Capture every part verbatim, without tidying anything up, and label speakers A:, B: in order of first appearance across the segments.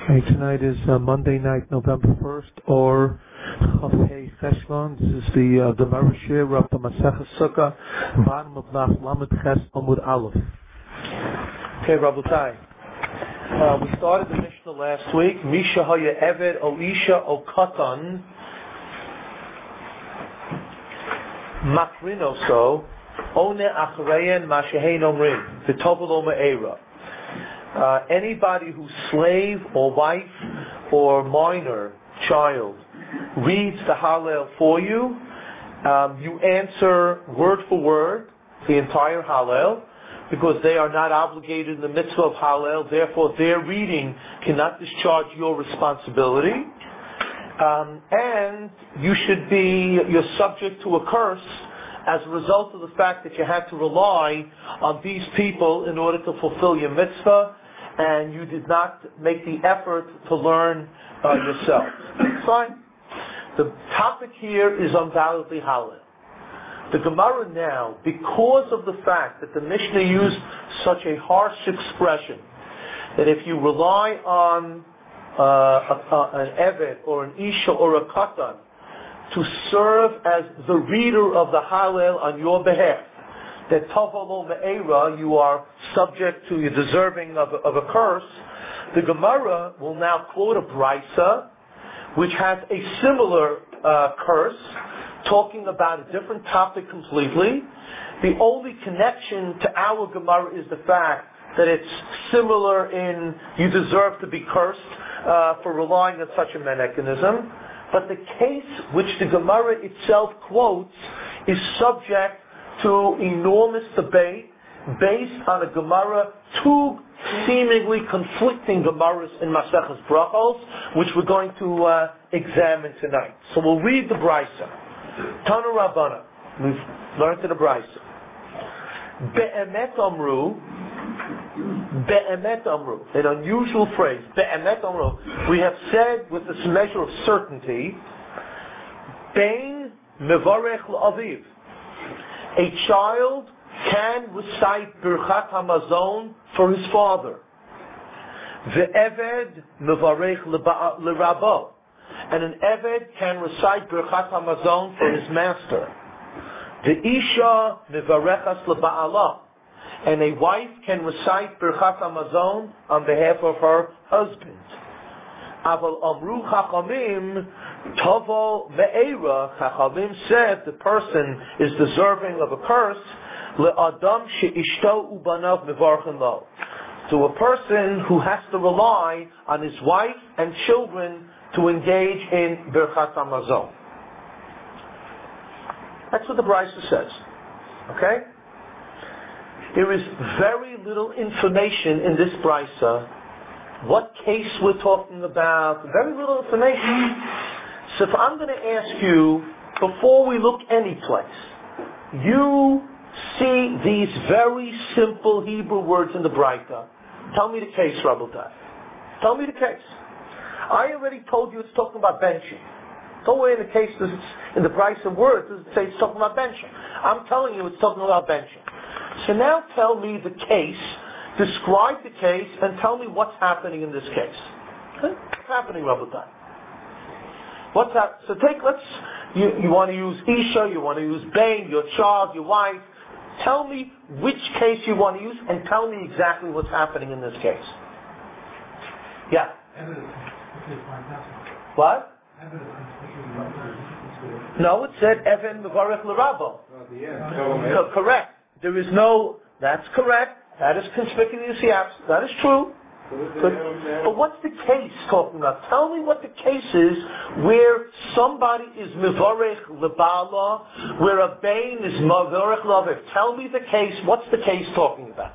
A: Okay, tonight is uh, Monday night, November first, or Chafei Cheshvan. This is the uh, Gemara Shir of the Masechah Sukkah, bottom of Daf Lamed Ches Amud Aleph. Okay, Rabotai. Uh, we started the Mishnah last week. Misha Haya Eved O Isha O Katan Makrinoso One Achreyen Mashehein Omrim V'Tovel O Me'era. Uh, anybody whose slave or wife or minor child reads the Hallel for you, um, you answer word for word the entire Hallel, because they are not obligated in the mitzvah of Hallel, therefore their reading cannot discharge your responsibility. Um, and you should be, you're subject to a curse as a result of the fact that you had to rely on these people in order to fulfill your mitzvah, and you did not make the effort to learn uh, yourself. Fine. The topic here is undoubtedly Hallel. The Gemara now, because of the fact that the Mishnah used such a harsh expression, that if you rely on uh, a, a, an Eved or an Isha or a Katan to serve as the reader of the Hallel on your behalf, that Tavalo Me'era, you are subject to, you're deserving of a, of a curse, the Gemara will now quote a Brisa, which has a similar uh, curse, talking about a different topic completely. The only connection to our Gemara is the fact that it's similar in you deserve to be cursed uh, for relying on such a mechanism. But the case which the Gemara itself quotes is subject to enormous debate based on a Gemara, two seemingly conflicting Gemaras in Maseches Brachos, which we're going to uh, examine tonight. So we'll read the Brisa. Tanu Rabbana. We've learned in the Brisa. Be'emet Amru. Be'emet Amru. An unusual phrase. Be'emet Amru. We have said with this measure of certainty, Bein Mevarech L'Aviv. A child can recite Birchat Hamazon for his father. Ve'eved mevarech l'rabo. And an Eved can recite Birchat Hamazon for his master. Ve'isha mevarechas l'ba'ala. And a wife can recite Birchat Hamazon on behalf of her husband. Aval amru chachamim Tavo me'era, Chachamim said the person is deserving of a curse, le'adam she'ishto ubanav mevarchen lo, to a person who has to rely on his wife and children to engage in Birchat Hamazon. That's what the Brisa says. Okay? There is very little information in this Brisa. What case we're talking about? Very little information. So if I'm going to ask you, before we look any place, you see these very simple Hebrew words in the Braita. Tell me the case, Rabotai. Tell me the case. I already told you it's talking about benching. Don't worry, in the case, it's in the Braita words, does it say it's talking about benching? I'm telling you it's talking about benching. So now tell me the case, describe the case, and tell me what's happening in this case. Okay? What's happening, Rabotai? What's that? So take, let's, you, you want to use Isha, you want to use Bain, your child, your wife. Tell me which case you want to use and tell me exactly what's happening in this case. Yeah? What? No, it said Evan Mevarech L'Rabo. Co- correct. There is no, that's correct. That is conspicuous, yes. That is true. But, but what's the case talking about? Tell me what the case is where somebody is Mevarech L'Bala, where a Bain is Mevarech L'Aviv. Tell me the case. What's the case talking about?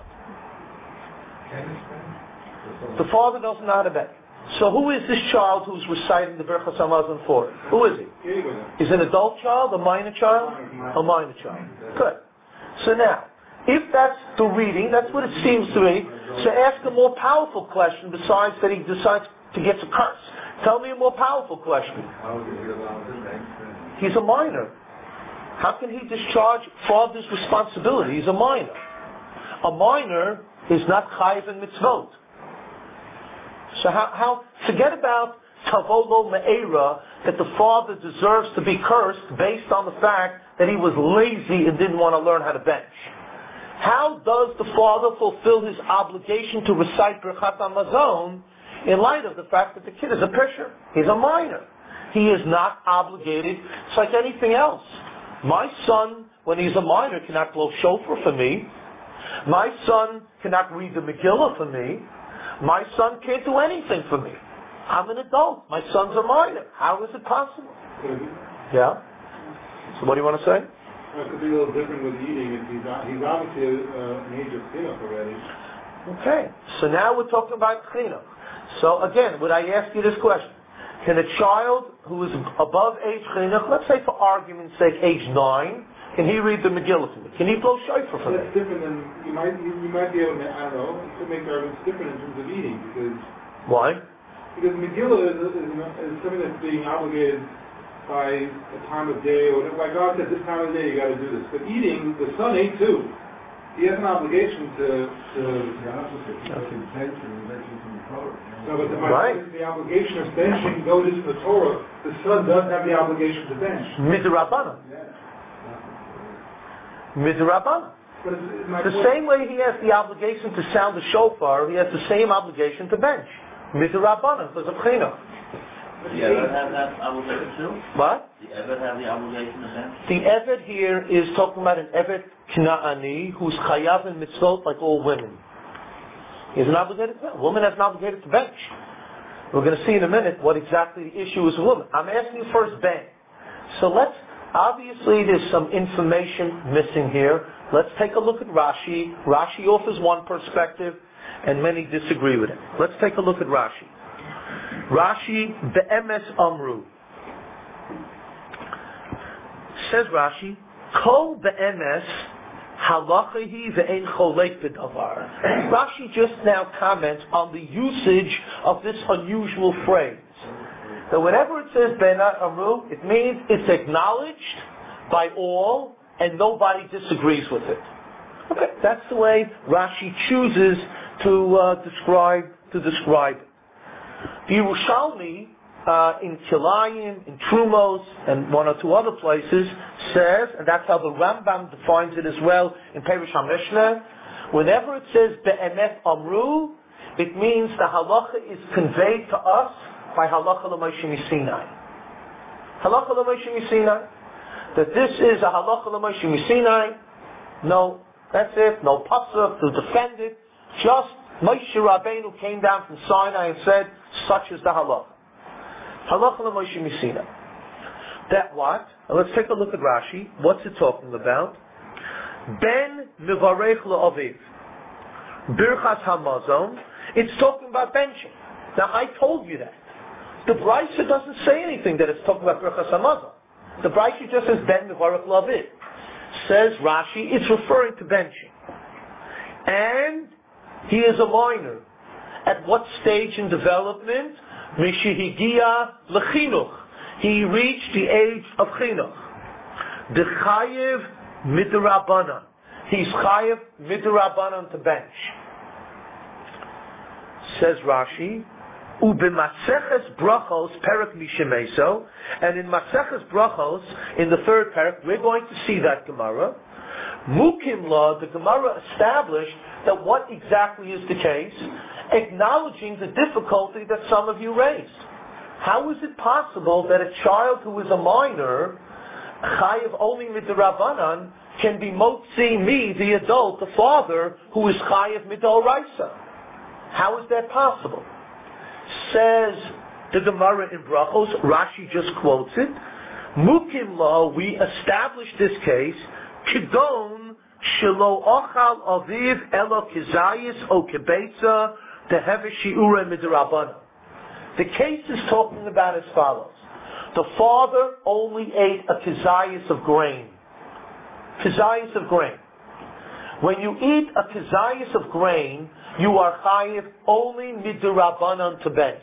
A: The father doesn't know how to beg. So who is this child who's reciting the Birchas Hamazon for? Who is he? Is it an adult child, a minor child? A minor child. Good. So now, if that's the reading, that's what it seems to me. So ask a more powerful question besides that he decides to get a curse. Tell me a more powerful question. He's a minor. How can he discharge father's responsibility? He's a minor. A minor is not chayiv in mitzvot. So how, how forget about Tavolo Me'era, that the father deserves to be cursed based on the fact that he was lazy and didn't want to learn how to bench. How does the father fulfill his obligation to recite Birchat HaMazon in light of the fact that the kid is a pisher? He's a minor. He is not obligated. It's like anything else. My son, when he's a minor, cannot blow shofar for me. My son cannot read the Megillah for me. My son can't do anything for me. I'm an adult. My son's a minor. How is it possible? Mm-hmm. Yeah? So what do you want to say?
B: Well, it could be a little different with eating. If he's, he's obviously uh, an age of chinuch already.
A: Okay. So now we're talking about chinuch. So again, would I ask you this question? Can a child who is above age chinuch, let's say for argument's sake, age nine, can he read the Megillah to me? Can he blow shofar for me?
B: That's different than, you might, you, you might be able to, I don't know, you could make the arguments different in terms of eating, because...
A: Why?
B: Because Megillah is, is, is something that's being obligated by a time of day, or like God said, this time of day you got to do this. But eating, the son ate too. He has an obligation to... to
C: the opposite. He doesn't bench and benches in the Torah.
B: No, but the,
A: right.
B: the obligation of benching goes into the Torah. The son does have the obligation to bench.
A: Midrabanan.
B: Yeah.
A: Midrabanan.
B: But it's, it's
A: the
B: point.
A: same way he has the obligation to sound the shofar, he has the same obligation to bench. Midrabanan, because of chinuch.
D: The Eved have that obligation too?
A: What?
D: The Eved have the obligation to bench?
A: The Eved here is talking about an Eved Knaani who's chayav in mitzvot like all women. He's an obligated to bench. A woman has an obligated to bench. We're going to see in a minute what exactly the issue is with women. I'm asking first Ben. So let's, obviously there's some information missing here. Let's take a look at Rashi. Rashi offers one perspective and many disagree with it. Let's take a look at Rashi. Rashi, Be'emes Amru. Says Rashi, Kol Be'emes Halachahi ve'ein cholek b'davar. Rashi just now comments on the usage of this unusual phrase. So whenever it says Be'emes Amru, it means it's acknowledged by all and nobody disagrees with it. Okay, that's the way Rashi chooses to uh, describe to describe it. The Yerushalmi uh, in Kilayim, in Trumos, and one or two other places says, and that's how the Rambam defines it as well in Perush HaMishnah, whenever it says Be'emet Amru, it means the halacha is conveyed to us by halacha l'Moshe Misinai. Halacha l'Moshe Misinai. That this is a halacha l'Moshe Misinai. No, that's it. No pasuk to defend it. Just Moshe Rabbeinu came down from Sinai and said, such is the halacha. Halacha l'Moshe Misinai. That what? Now let's take a look at Rashi. What's it talking about? Ben mivarech la'aviv. Birchas hamazon. It's talking about benching. Now I told you that. The Brisa doesn't say anything that it's talking about Birchas hamazon. The Brisa just says Ben mivarech la'aviv. Says Rashi, it's referring to benching. And he is a minor. At what stage in development? Mishihigia lechinuch. He reached the age of chinuch. The chayev midrabanan. He's chayev midrabanan to bench. Says Rashi, Ubemaseches brachos perak mishemeso, and in Maseches brachos, in the third parak, we're going to see that Gemara. Mukim law, the Gemara established that what exactly is the case, acknowledging the difficulty that some of you raised. How is it possible that a child who is a minor, chayiv only midrabanan, can be motzi me, the adult, the father, who is chayiv midoraisa? How is that possible? Says the Gemara in Brachos, Rashi just quotes it, Mukim law, we established this case, Kidon shelo ochal aviv elo kizayis o kibetza tehev shiura midrabanan. The case is talking about as follows. The father only ate a kizayis of grain. Kizayis of grain. When you eat a kizayis of grain, you are chayiv only midrabanan to bench.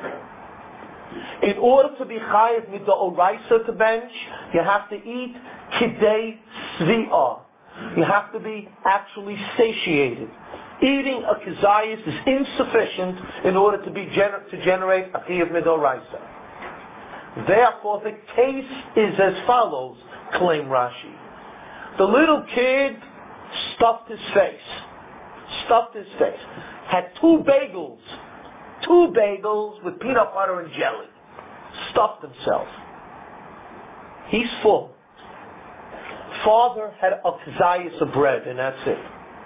A: In order to be chayiv midoraisa to bench, you have to eat kidei svi'ah. You have to be actually satiated. eating a kizayis is insufficient in order to be gener- to generate a chiyuv midoraisa. Therefore, the case is as follows, claim Rashi. The little kid stuffed his face, stuffed his face, had two bagels, two bagels with peanut butter and jelly, stuffed himself. He's full. Father had a kazayas of bread, and that's it.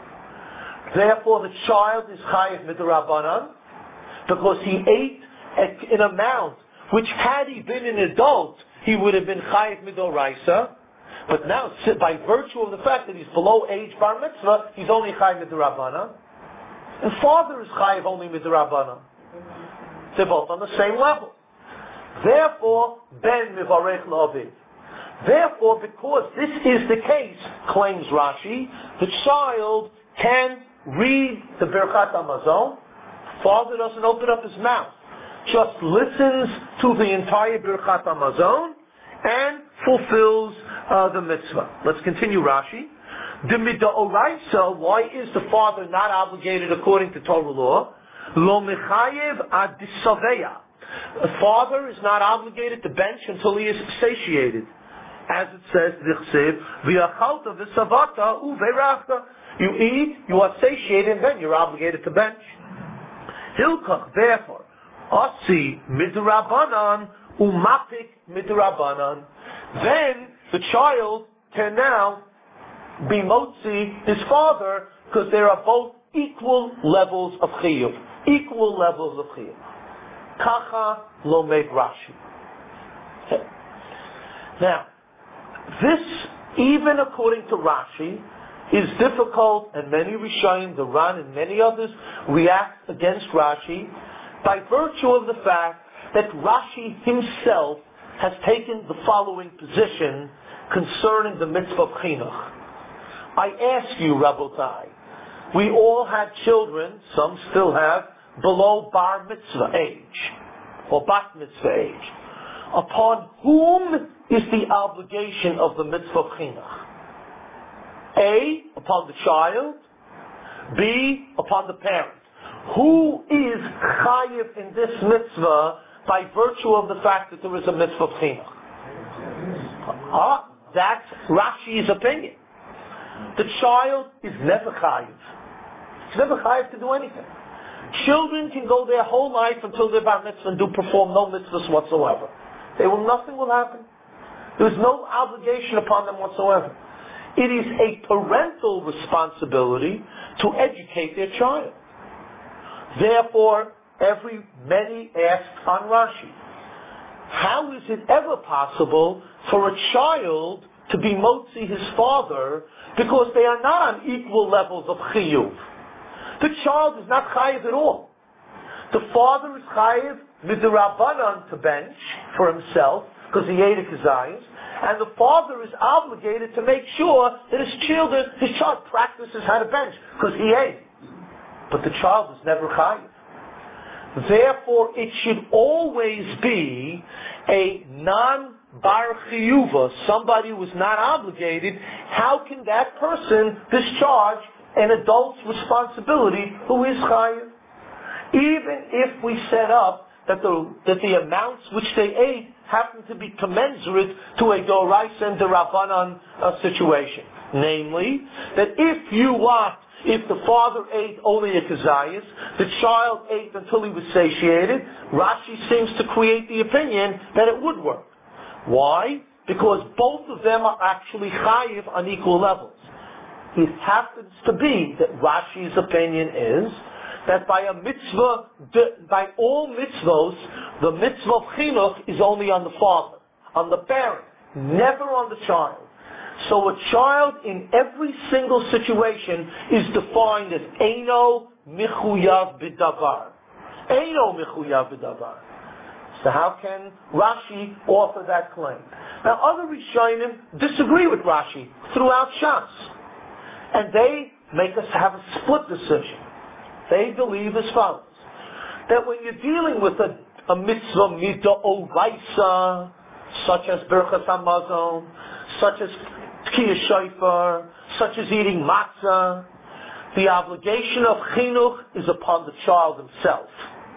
A: Therefore, the child is chayiv midrabanan because he ate an amount which, had he been an adult, he would have been chayiv midoraisa. But now, by virtue of the fact that he's below age bar mitzvah, he's only chayiv midrabanan. And father is chayiv only midrabanan. They're both on the same level. Therefore, ben mivarech la'aviv. Therefore, because this is the case, claims Rashi, the child can read the Birkat HaMazon. Father doesn't open up his mouth. Just listens to the entire Birkat HaMazon and fulfills uh, the mitzvah. Let's continue Rashi. The mid'oraisa, why is the father not obligated according to Torah law? Lo mechayev ad disaveya. The father is not obligated to bench until he is satiated. As it says, v'achalta v'savata u've'rachta. You eat, you are satiated, and then you're obligated to bench. Hilkach, therefore, asi midrabanan umapik midrabanan. Then the child can now be motzi his father, because there are both equal levels of chiyuv, equal levels of chiyuv. Kacha lomed Rashi. Okay. Now, this, even according to Rashi, is difficult, and many Rishonim, the Ran and many others, react against Rashi by virtue of the fact that Rashi himself has taken the following position concerning the mitzvah of chinuch. I ask you, Rabotai, we all had children, some still have, below bar mitzvah age, or bat mitzvah age. Upon whom is the obligation of the mitzvah of chinuch? A, upon the child. B, upon the parent. Who is chayiv in this mitzvah by virtue of the fact that there is a mitzvah of chinuch? Ah, that's Rashi's opinion. The child is never chayiv. He's never chayiv to do anything. Children can go their whole life until they're bar mitzvah and do perform no mitzvahs whatsoever. They will, nothing will happen. There's no obligation upon them whatsoever. It is a parental responsibility to educate their child. Therefore, every many ask on Rashi, how is it ever possible for a child to be motzi his father because they are not on equal levels of chiyuv? The child is not chayiv at all. The father is chayiv midrabanan to bench for himself because he ate a kazayis, and the father is obligated to make sure that his children, his child practices how to bench because he ate. But the child is never chayiv. Therefore, it should always be a non-bar chiyuva, somebody who is not obligated. How can that person discharge an adult's responsibility who is chayiv? Even if we set up that the, that the amounts which they ate happen to be commensurate to a doraisa and derabanan uh, situation. Namely, that if you want, if the father ate only a kazayas, the child ate until he was satiated, Rashi seems to create the opinion that it would work. Why? Because both of them are actually chayiv on equal levels. It happens to be that Rashi's opinion is that by a mitzvah, by all mitzvos, the mitzvah of chinuch is only on the father, on the parent, never on the child. So a child in every single situation is defined as eino michuyav b'davar. Eino michuyav b'davar. So how can Rashi offer that claim? Now other Rishonim disagree with Rashi throughout Shas. And they make us have a split decision. They believe as follows, that when you're dealing with a, a mitzvah mid'oraisa, such as Birchas HaMazon, such as Tkiyah Shofar, such as eating matzah, the obligation of chinuch is upon the child himself.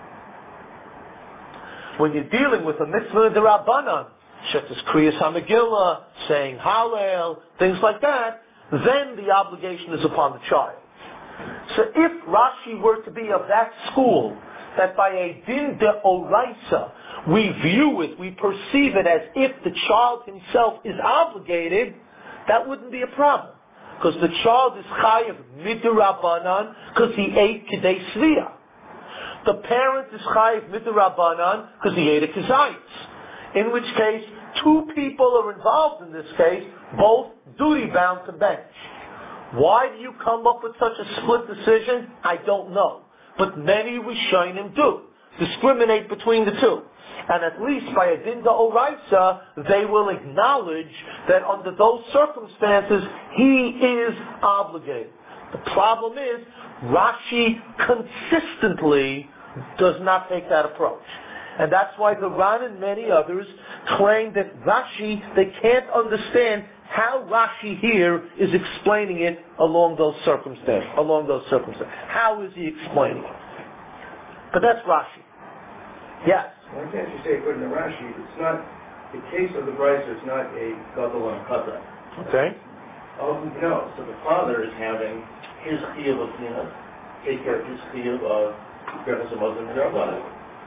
A: When you're dealing with a mitzvah d'Rabbanan, such as Kriyas HaMegillah, saying Hallel, things like that, then the obligation is upon the child. So if Rashi were to be of that school, that by a din de'oraisa, we view it, we perceive it as if the child himself is obligated, that wouldn't be a problem. Because the child is chayav midrabanan, because he ate kidei sviyah. The parent is chayav midrabanan, because he ate a kizayis. In which case, two people are involved in this case, both duty-bound to bench. Why do you come up with such a split decision? I don't know. But many Rishonim do. Discriminate between the two. And at least by a din d'oraisa, they will acknowledge that under those circumstances, he is obligated. The problem is, Rashi consistently does not take that approach. And that's why the Ran and many others claim that Rashi, they can't understand how Rashi here is explaining it along those circumstances. Along those circumstances. How is he explaining it? But that's Rashi. Yes?
E: Why can't you say, according to Rashi, it's not, the case of the Bryce is not a gadol and kata.
A: Okay.
E: Oh, no. So the father is having his chiyuv of Tina, take care of his chiyuv of Grefas HaMazon and Rabbanan.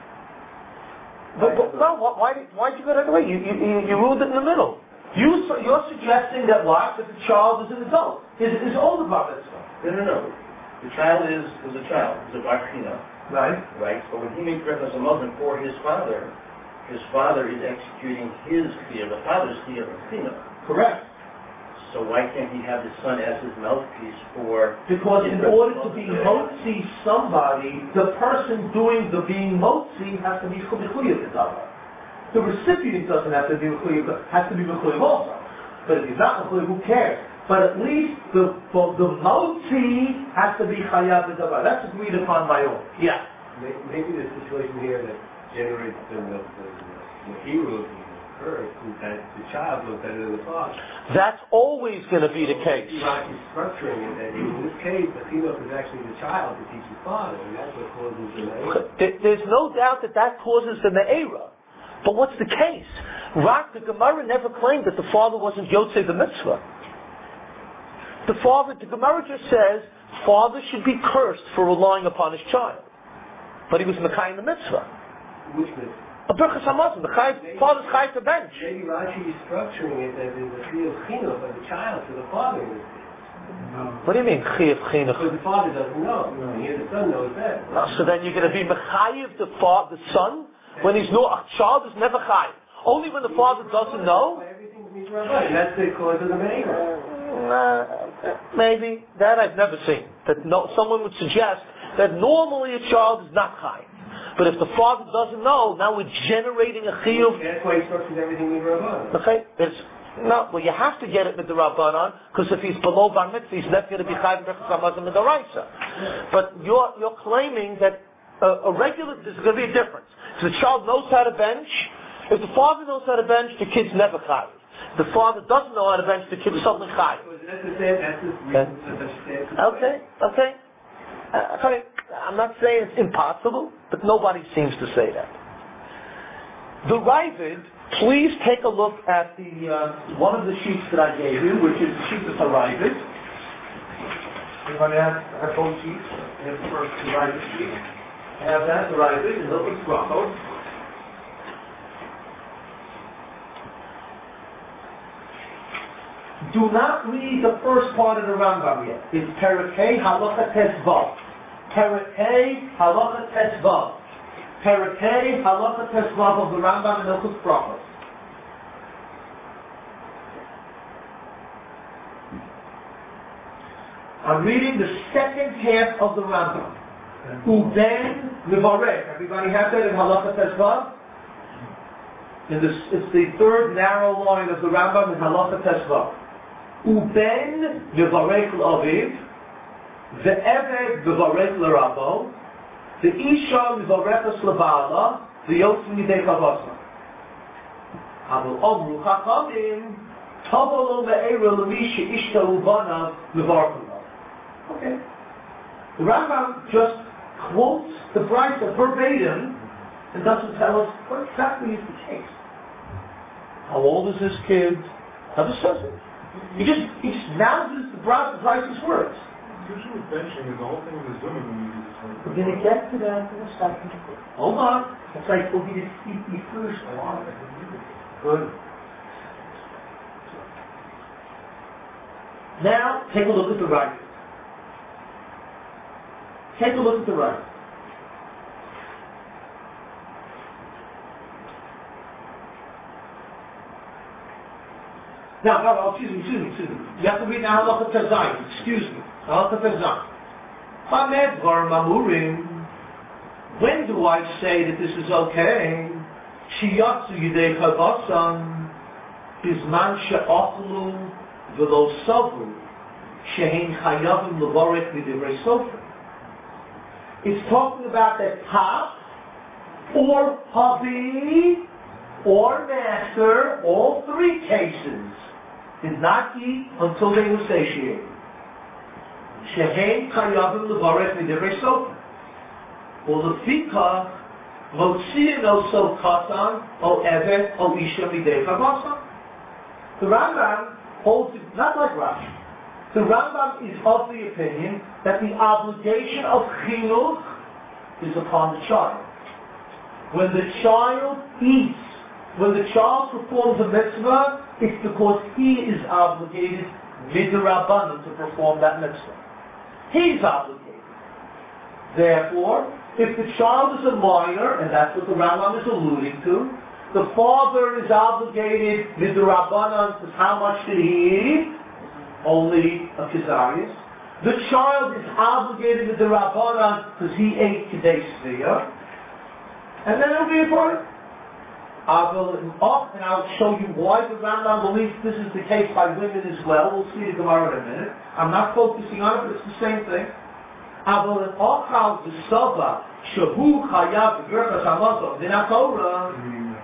A: But, but no, why did why did you go that way? You, you, you ruled it in the middle. You, you're suggesting that what? That the child is an adult. Is is older bar mitzvah.
E: No, no, no. The child is, is a child. Is a bar china.
A: Right.
E: Right? But when he makes Grefas HaMazon for his father, his father is executing his chiyuv, the father's chiyuv of Tina.
A: Correct.
E: So why can't he have his son as his mouthpiece for...
A: Because in order to be motzi somebody, the person doing the being motzi has to be mechuyev d'davar. The recipient doesn't have to be mechuyev, has to be mechuyev also. But if he's not mechuyev, who cares? But at least the the motzi has to be chayav d'davar. That's agreed upon by all. Yeah.
C: Maybe the situation here that generates the the, the, the hero occurs is that the child knows better than the father.
A: That's always going to be the case.
C: Rashi structuring it that in this case, the chinuch is actually the child to teach his father, and that's what causes the me'era.
A: There's no doubt that that causes the me'era. But what's the case? Rak, the Gemara never claimed that the father wasn't yotzei the mitzvah. The father, the Gemara just says, father should be cursed for relying upon his child. But he was mekayim the mitzvah.
C: Which mitzvah?
A: A Birchas HaMazon, the chai, father's chai to bench.
C: Maybe Rashi is structuring it that there's a chiyuv chinuch of the child to the father in this case.
A: What do you mean chiyuv chinuch?
C: Because the father doesn't know. No, here the son knows that.
A: No, so then you're going to be mechayiv the father, the son, when he's no, a child is never chayiv. Only when the father doesn't know.
C: Everything's mitzvah. That's the cause of the me'era.
A: Uh, maybe that I've never seen. That no, someone would suggest that normally a child is not chayiv. But if the father doesn't know, now we're generating a chiyuv.
C: That's why he structures everything with Rabbanan.
A: Okay, it's no. Well, you have to get it with the Rabbanan because if he's below bar mitzvah, he's not going to be chayiv b'chas hamazon midaraisa. But you're you're claiming that a, a regular there's going to be a difference. If the child knows how to bench, if the father knows how to bench, the kid's never chayiv. If the father doesn't know how to bench, the kid's suddenly chayiv.
C: That's the same. That's the reason for such a
A: Okay, okay. Uh, okay. I'm not saying it's impossible, but nobody seems to say that. The Ravid, please take a look at the uh, one of the sheets that I gave you, which is the sheet of the Ravid. Anybody have, have both sheets? Have the first the Ravid sheet. I have that, the Ravid, and look at Brachot. Do not read the first part of the Rambam yet. It's Perakei Halacha Tesvav. Perakei Halacha Tesvav. Perakei Halacha Tesvav of the Rambam and Hilchos Brachos. I'm reading the second half of the Rambam. Uben Levarech. Everybody have that in Halacha Tesvav? In this, it's the third narrow line of the Rambam in Halacha Tesvav. Uben Levarech L'Aviv. The Eved Levarech L'Rabbo. The Isha Levarech L'Ba'ala. The Yotzim Yidei Chavasa. Aval Omru Chachamim. Tavolo Me'era L'Mi She'ishta Ubanav Levarech L'Av. Okay. The Rambam just quotes the Brisa verbatim and doesn't tell us what exactly is the case. How old is this kid? Never says it. He just he just announces the Brisa's words.
B: Usually benching is the whole thing with the women when you use this word.
A: We're going to get to that in a second. Hold on. It's like we'll be the the first one. Good. Now, take a look at the right. Take a look at the right. Now, no, no, excuse me, excuse me, excuse me. You have to read now Halacha Tezayim. Excuse me. Halacha Tezayim. Hamed Var Mamurim. When do I say that this is okay? Shiyatsu Yidei Chavasan. Bizman She'achlu V'lo Savru. Shehein Chayavim Levarech V'divrei Sofer. It's talking about that top, or hubby, or master, all three cases, did not eat until they were satiated. Shehein Chayavim Levarech V'divrei Sofer. Ulefika Motziin Oso Katan O Evet O Isha Midei Chavasan. The Rambam holds it not like Rashi. The Rambam is of the opinion that the obligation of chinuch is upon the child. When the child eats, when the child performs a mitzvah, it's because he is obligated midrabanan to perform that mitzvah. He's obligated. Therefore, if the child is a minor, and that's what the Rambam is alluding to, the father is obligated midrabanan to how much did he eat? Only a kizayis. The child is obligated with the Rabbanan because he ate Kedei Sviyah. And then it'll be a point. I will up and I'll show you why the Rambam believes this is the case by women as well. We'll see the Gemara in a minute. I'm not focusing on it, but it's the same thing. I will ochal v'sava shehu chayav v'gerchas hamazon v'natorah.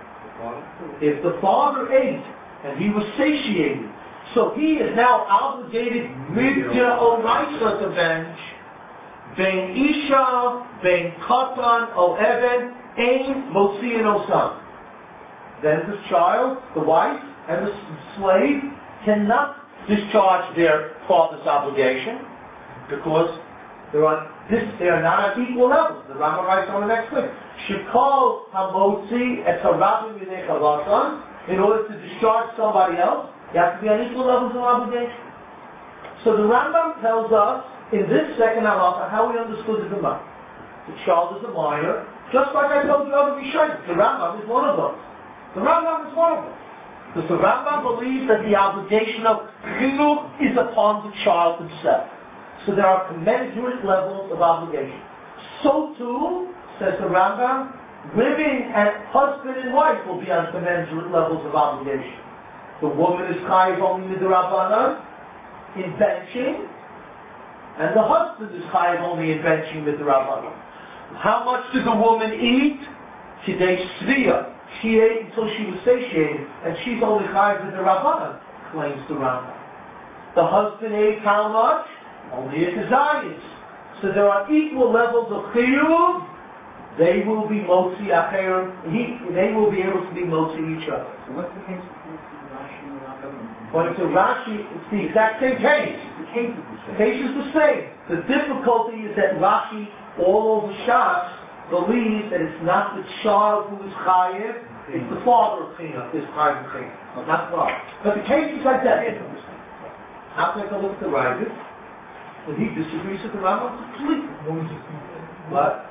A: If the father ate and he was satiated, so he is now obligated midya oraisa to bench. Ben isha, ben katan, o even, ein motziin osam. Then the child, the wife, and the slave cannot discharge their father's obligation because they're on this, they are not at equal levels. The Rambam writes on the next thing. Shekol hamotzi et harabim yinei chavasan. In order to discharge somebody else, you have to be on equal levels of obligation. So the Rambam tells us in this second halacha how we understood the Gemara. The child is a minor, just like I told you over Rishayim. The Rambam is one of those. The Rambam is one of them. Because the Rambam believes that the obligation of chinuch is upon the child himself. So there are commensurate levels of obligation. So too, says the Rambam, women and husband and wife will be on commensurate levels of obligation. The woman is chayiv only midrabanan in benching, and the husband is chayiv only in benching midrabanan. How much did the woman eat? Kedei Sviyah. She ate until she was satiated, and she's only chayiv midrabanan, claims the Rambam. The husband ate how much? Only a kazayis. So there are equal levels of chiyuv. They will be motzi acher. They will be able to be motzi each other.
F: So what's the case between Rashi and Rambam?
A: According to Rashi, it's the exact same case.
F: The case is the same.
A: The case is the same. The difficulty is that Rashi, all over Shas, believes that it's not the child who is chayiv, it's the father of chinuch is chayiv chinuch, not the father. But the case is like that. I'll take a look at the Ravid, and he disagrees with the Rambam completely. What?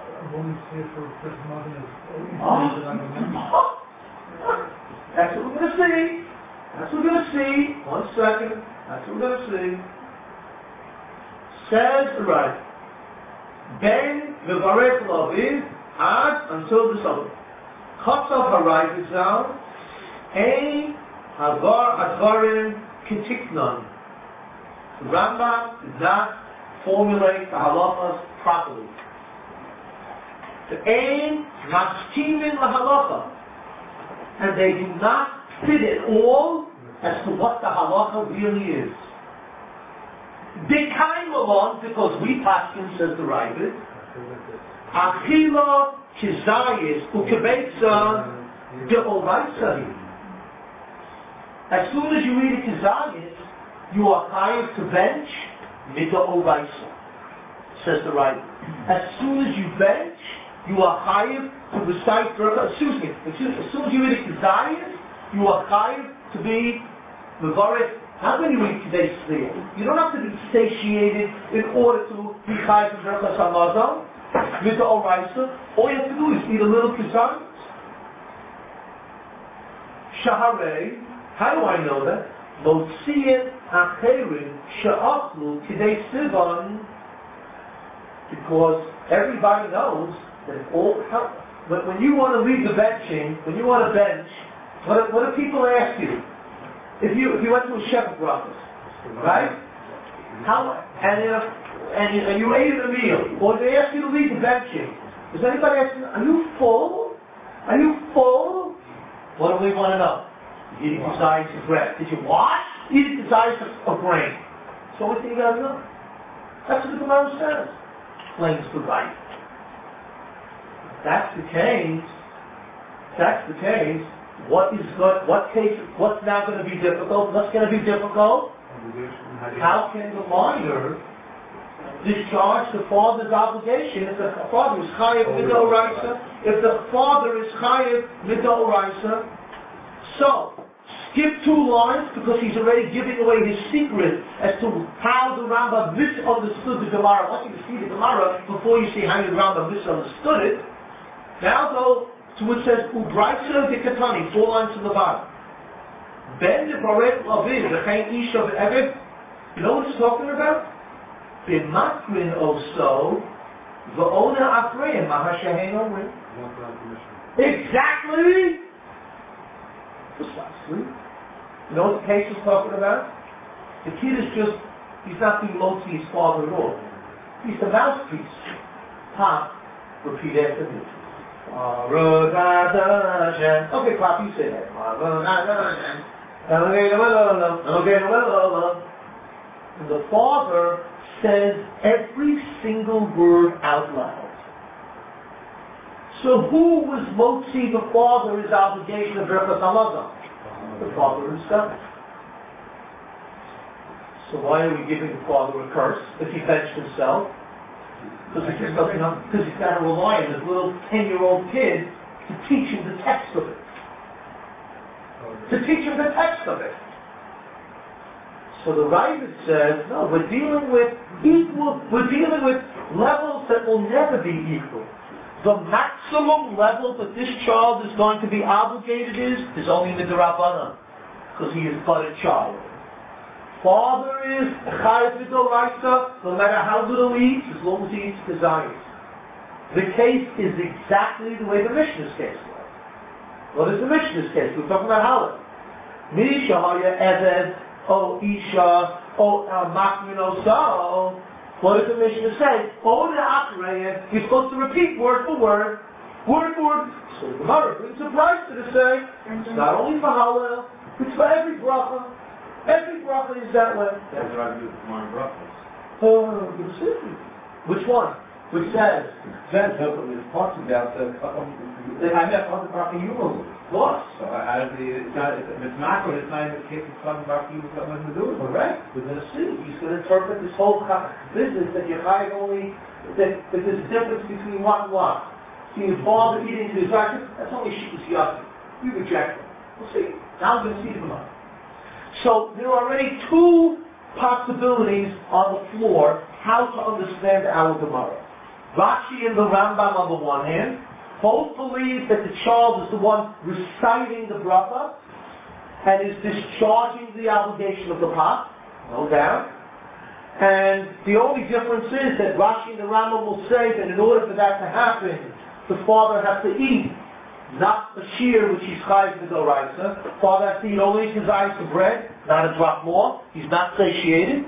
A: Oh. That's what we're going to see. That's what we're going to see. One second. That's what we're going to see. Says the right. Ben mevarech laviv ad until the summer. Cuts off Harayit now. Ein havar advarim kitiknan. The Rambam did not formulate the halachas properly. The Ein maskimin lahalacha, and they do not fit at all as to what the halacha really is. B'kaim alon, because we paskin, says the Ravid, achila kizayis ukebeitza de'oraisa. As soon as you eat a kizayis, you are hired to bench mido'oraisa, says the Ravid. As soon as you bench, you are hired to recite, excuse me, excuse me, as soon as you eat a kizayis, you are hired to be mevaret. How when you eat today's sleep? You don't have to be satiated in order to be chayav in berachas hamazon with the oraisa. All you have to do is eat a little kizayis. Shaharei. How do I know that? Motziyin acherin she'achlu kidei sivan. Because everybody knows that if all how, when, when you want to leave the benching, when you want to bench, what, what do people ask you? If you if you went to a shepherd's office, right? How and you know, and you, and you ate a meal, or they ask you to leave the benching. Does anybody ask you, are you full? Are you full? What do we want to know? Eating desires of bread. Did you what? Eating desires of, of grain. So what do you got to know? That's what the Gemara says. Claims the right. If that's the case. If that's the case. What is good? What case? What's now going to be difficult? What's going to be difficult? How can the minor discharge the father's obligation if the father is chayav midoraisa? If the father is chayav midoraisa, so skip two lines because he's already giving away his secret as to how the Rambam misunderstood the Gemara. I want you to see the Gemara before you see how the Rambam misunderstood it. Now go to which says Ubraisa de Katani, four lines to the bottom. Ben de Baret Lavin, the Chaim Isha of Eved. You know what it's talking about? B'makrin oso, v'ona afreim, mahashahen omrim. Exactly! Precisely. You know what the case is talking about? The kid is just, he's not being Motzi his father at all. He's the mouthpiece. Pop, repeat after me. Okay, Pop, you say that. And the father says every single word out loud. So who was Motzi the father his obligation of berachas hamazon? The father himself. So why are we giving the father a curse if he benched himself? Because he just doesn't know, because he's got to rely on this little ten-year-old kid to teach him the text of it. To teach him the text of it. So the Ravid says, no, we're dealing with equal, we're dealing with levels that will never be equal. The maximum level that this child is going to be obligated is, is only midrabanan, because he is but a child. Father is chayav midoraisa, no matter how little he eats, as long as he eats desires. The case is exactly the way the Mishnah's case was. What is the Mishnah's case? We're talking about Halal. Misha haya eved, o isha, o makmin oso. What does the Mishnah say? O the akreya, you're supposed to repeat word for word, word for word. So the Gemara brings a price to the say, it's not only for Halal, it's for every bracha. Every bracha is that way.
C: That's what I do with my brachas.
A: Oh, which one? Which says?
C: Says that it talks about the. I meant on the bracha you
A: What?
C: So I, I, it's not. It's not good. It's not in the case of talking about you with something to do with it.
A: Correct. We're going to see. He's going to interpret this whole business that you're hiding only that, that there's a difference between what and what. See, your father eating his racket, that's only shittus yassi. You reject it. We'll see. Now we're going to see the Gemara. So there are already two possibilities on the floor how to understand our Gemara. Rashi and the Rambam on the one hand both believe that the child is the one reciting the bracha and is discharging the obligation of the pot, no doubt. And the only difference is that Rashi and the Rambam will say that in order for that to happen, the father has to eat not a shear which he's chayav midoraisa. Father has to eat only his eyes of bread, not a drop more. He's not satiated.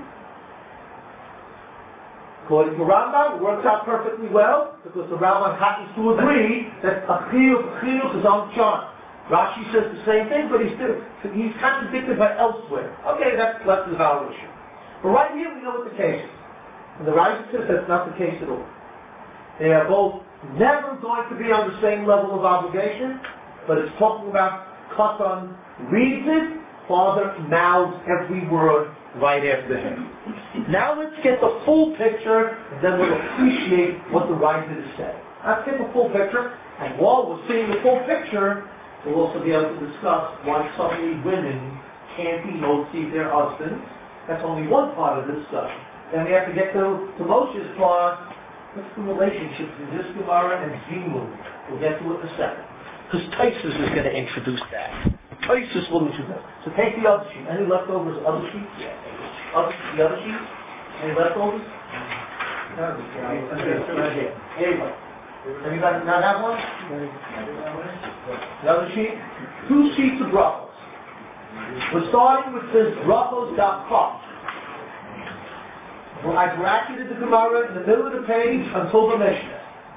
A: According to Rambam, it works out perfectly well because the Rambam happens to agree that a chiyuv is on chart. Rashi says the same thing, but he's still, he's contradicted by elsewhere. Okay, that's that's the evaluation. But right here we know what the case is. And the Rashi says that's not the case at all. They are both never going to be on the same level of obligation, but it's talking about Katan reads it, father mouths every word right after him. Now let's get the full picture, and then we'll appreciate what the writer is saying. Let's get the full picture, and while we're seeing the full picture, we'll also be able to discuss why suddenly women can't be motzi their husbands. That's only one part of the discussion. Then we have to get to, to Moshe's part. What's the relationship between this Gemara and Zimun? We'll get to it in a second. Because Taisus is going to introduce that. Taisus will introduce that. So take the other sheet. Any leftovers? Other sheets? Yeah. Other, the other sheet? Any leftovers? No. Right here. Anybody? Anybody not have one? The other sheet? Two sheets of brachos. We're starting with this brachos dot com. Well, I bracketed the Gemara in the middle of the page until the Mishnah.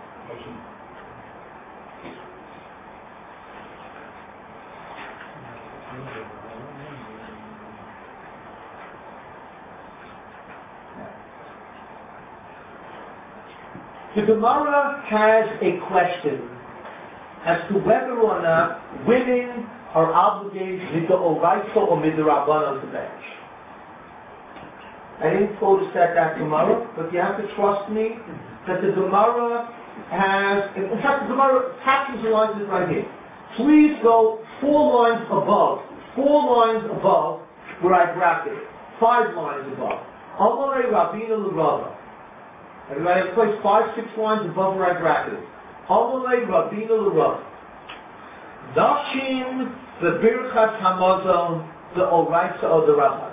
A: The Gemara has a question as to whether or not women are obligated with the Oraisa or with the Rabbanan to bench. I didn't quote that that Gemara, but you have to trust me that the Gemara has, in fact the Gemara captures the lines right here. Please go four lines above, four lines above where I bracketed, five lines above. Amalei Rabbeinu L'Rava. Everybody have placed five, six lines above where I bracketed. Amalei Rabbeinu L'Rava. Dashim the Birchat Hamazon the Oraisa or the Rabbanan.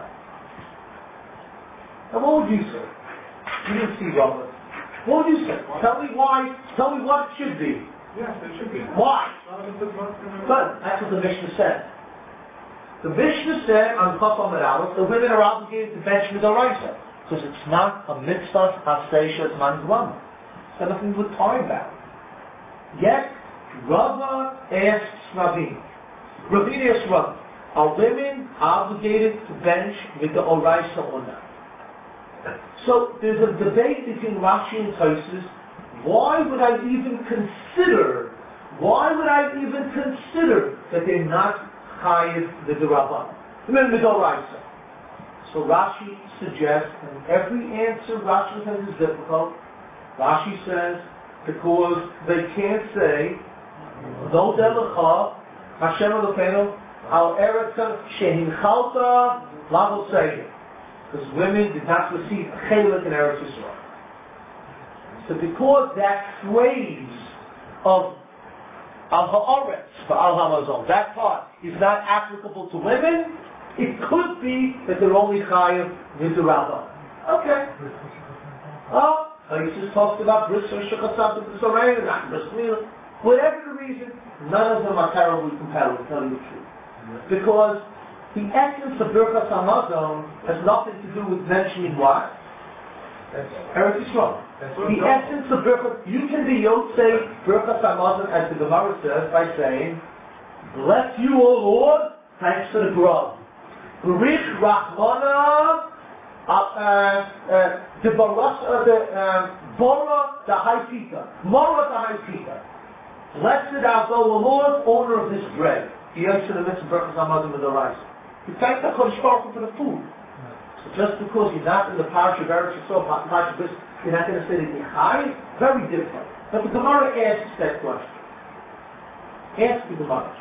A: Now what would you say? You didn't see Robert. What would you say? Why? Tell me why, tell me what it should be.
B: Yes, it should be.
A: Why? But that's what the Mishnah said. The Mishnah said on Chaf Amud Aleph, the women are obligated to bench Midoraisa. Because it's not a mitzvah Haseisha Manzwana. It's got nothing to do with time bound. Yet, Rava asks Rabin. Rabin asks Rava, are women obligated to bench with the Oraisa or not? So there's a debate between Rashi and Taisus. Why would I even consider, why would I even consider that they're not chayiv the Rabbanan? I mean, the Oraisa. So Rashi suggests, and every answer Rashi has is difficult. Rashi says, because they can't say, no delecha, Hashem Elokeinu, al eretz shehinchalta lavosei. Because women did not receive chelik in Eretz Yisrael. So because that phrase of al ha'aretz for al hamazon, that part is not applicable to women, it could be that they're only chayav with the Rabbah. Okay. Oh, Jesus talks about bris or shukasat and b'sorein, not bris milah. Whatever the reason, none of them are terribly compelling, to tell you the truth. Because the essence of Birchas Hamazon has nothing to do with mentioning what? Eretz Yisrael. The essence of Birchas, you can be Yotzei Birchas Hamazon, as the Gemara says, by saying, bless you, O Lord, thanks for the grub. Barich Rachmana, the Baras, the Bora, the Haifita. Mora, the Haifita. Blessed art thou, O Lord, owner of this bread. The answer to the mitzvah Birchas Hamazon with the rice. You thank the Kodesh Baruch Hu for the food. So just because you're not in the Parsha of Eretz Yisrael, Parsha Bris, you're not going to say that you're high. Very different. But the Gemara asks that question. Ask the Gemara.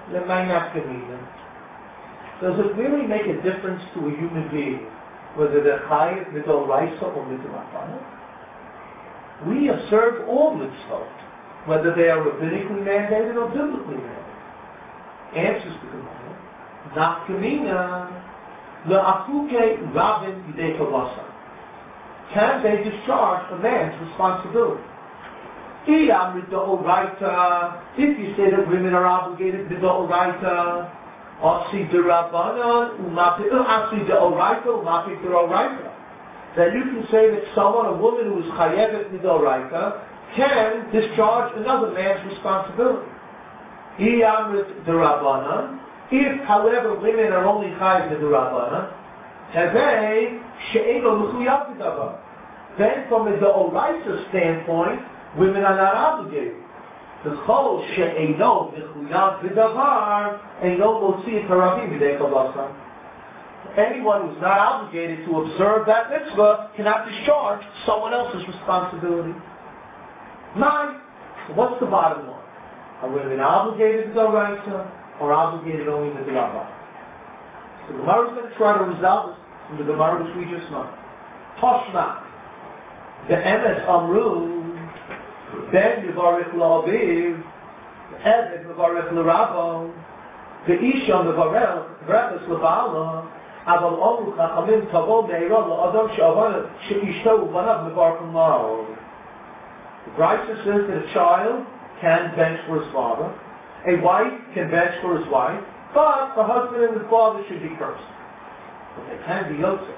A: Does it really make a difference to a human being whether they're high middle raisa or middle rabbanan? We observe all mitzvot, whether they are rabbinically mandated or biblically mandated. Answers the Gemara. Nafkamina, le'afuke rabin yidei kavasa. Can they discharge a man's responsibility? If you say that women are obligated to the oraita, asi de rabbanan, asi de oraita, umapi de oraita, then you can say that someone, a woman who is chayevet with the oraita, can discharge another man's responsibility. Iyamrit de rabbanan. If, however, women are only chayev with the rabbanan, have they she'eno mechuyav b'davar. Then from a D'oraisa standpoint, women are not obligated. The chol she'eno mechuyav b'davar eino motzi et harabim b'dei chavasa. Anyone who's not obligated to observe that mitzvah cannot discharge someone else's responsibility. Nine. So what's the bottom line? Are women obligated to D'oraisa or obligated only to the Rabban? So the Gemara is going to try to resolve this from the Gemara which we just know. Toshna. The Emes Amru. Ben Yivarech La'aviv. The Eved Yivarech L'Rabbo. The Isha Yivarech Reches L'Ba'ala. Aval Omru Chachamim Tavo Me'ira La'adam She'avana She'ishto Uvanav Mevarchim La'ol. The Brisa says that a child can bench for his father, a wife can bench for his wife, but the husband and the father should be cursed. But they can be Yosef.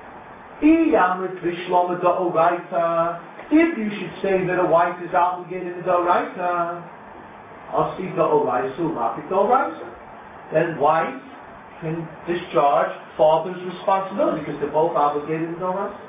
A: If you should say that a wife is obligated to D'oraisa, Asi D'oraisa U'Mapik D'oraisa, then wife can discharge father's responsibility because they're both obligated to D'oraisa.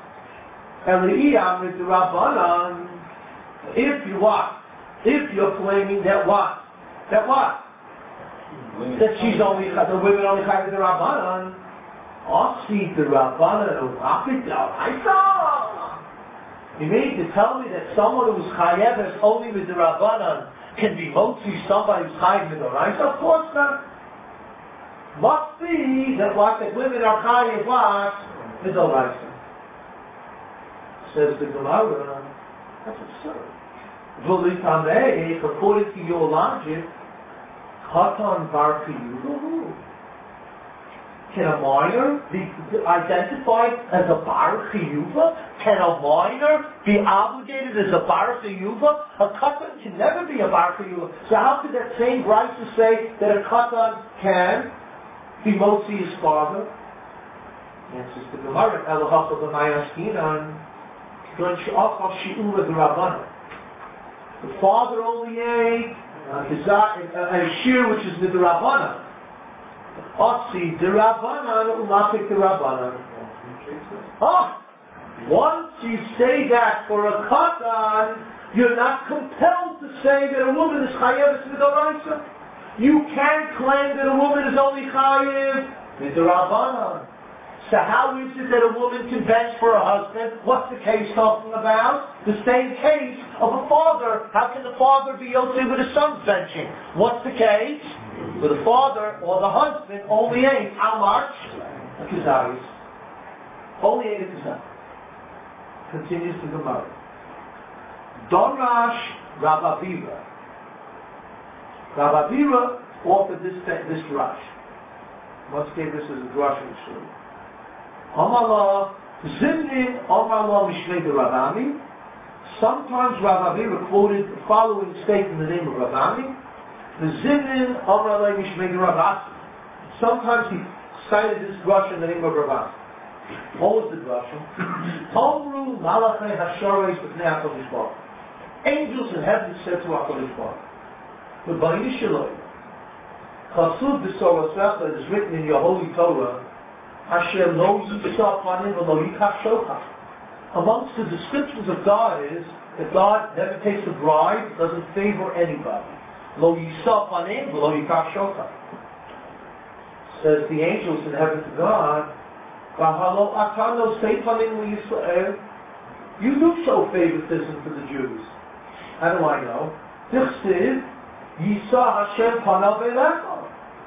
A: If you what? If you're claiming that what? That what? Women. That she's only, the women only chayav the Rabbanan. Asi the Rabbanan U'Mapik D'oraisa. You mean to tell me that someone who's chayav only with the Rabbanan can be motzi somebody who's chayav with the D'oraisa? Of course not. Must be that what that women are chayav what? With the D'oraisa. Says the Gemara, that's absurd. According to your logic, Katan Bar Chiyuva, can a minor be identified as a Bar Chiyuva? Can a minor be obligated as a Bar Chiyuva? A Katan can never be a Bar Chiyuva. So how could that same Brisa say that a Katan can be motzi his father? Answers the Gemara, Elohacha b'mayaskinan, Don she'achal shi'ura d'Rabbanan. The father only ate a shear which is the D'Rabbanan. Otzi D'Rabbanan U'Mapik D'Rabbanan. Ah! Once you say that for a katan, you're not compelled to say that a woman is chayev D'Oraisa. You can't claim that a woman is only chayev D'Rabbanan. So how is it that a woman can bench for a husband? What's the case talking about? The same case of a father. How can the father be yotze with his son's benching? What's the case? With the father or the husband only ate how much? A kizayis. Only ate a kizayis. Continues the Gemara. Dorash Rav Avira. Rav Avira offered this this drush. Once gave this as a drush in the shul. Amala Zimnin Amala Mishnei Rabami. Sometimes Rav Avira quoted the following statement in the name of Rabami. The Zimnin Amala Mishnei Rabasi. Sometimes he cited this drush in the name of Rabasi. What was the drush? Tomru Malachei Hashareis B'nei HaKadosh Baruch. Angels in heaven said to HaKadosh Baruch, the B'nai Shaloi, Chasud B'Sorosecha, it is written in your holy Torah, Asher lo yisah panim v'lo yikach shochach. Amongst the descriptions of God is that God never takes a bribe, doesn't favor anybody. Lo yisah panim v'lo yikach shochach. Says the angels in heaven to God, V'halo atano sei panim l'Yisrael. You do show favoritism to the Jews. How do I know? Tichsiv Yisah Hashem panav elecha.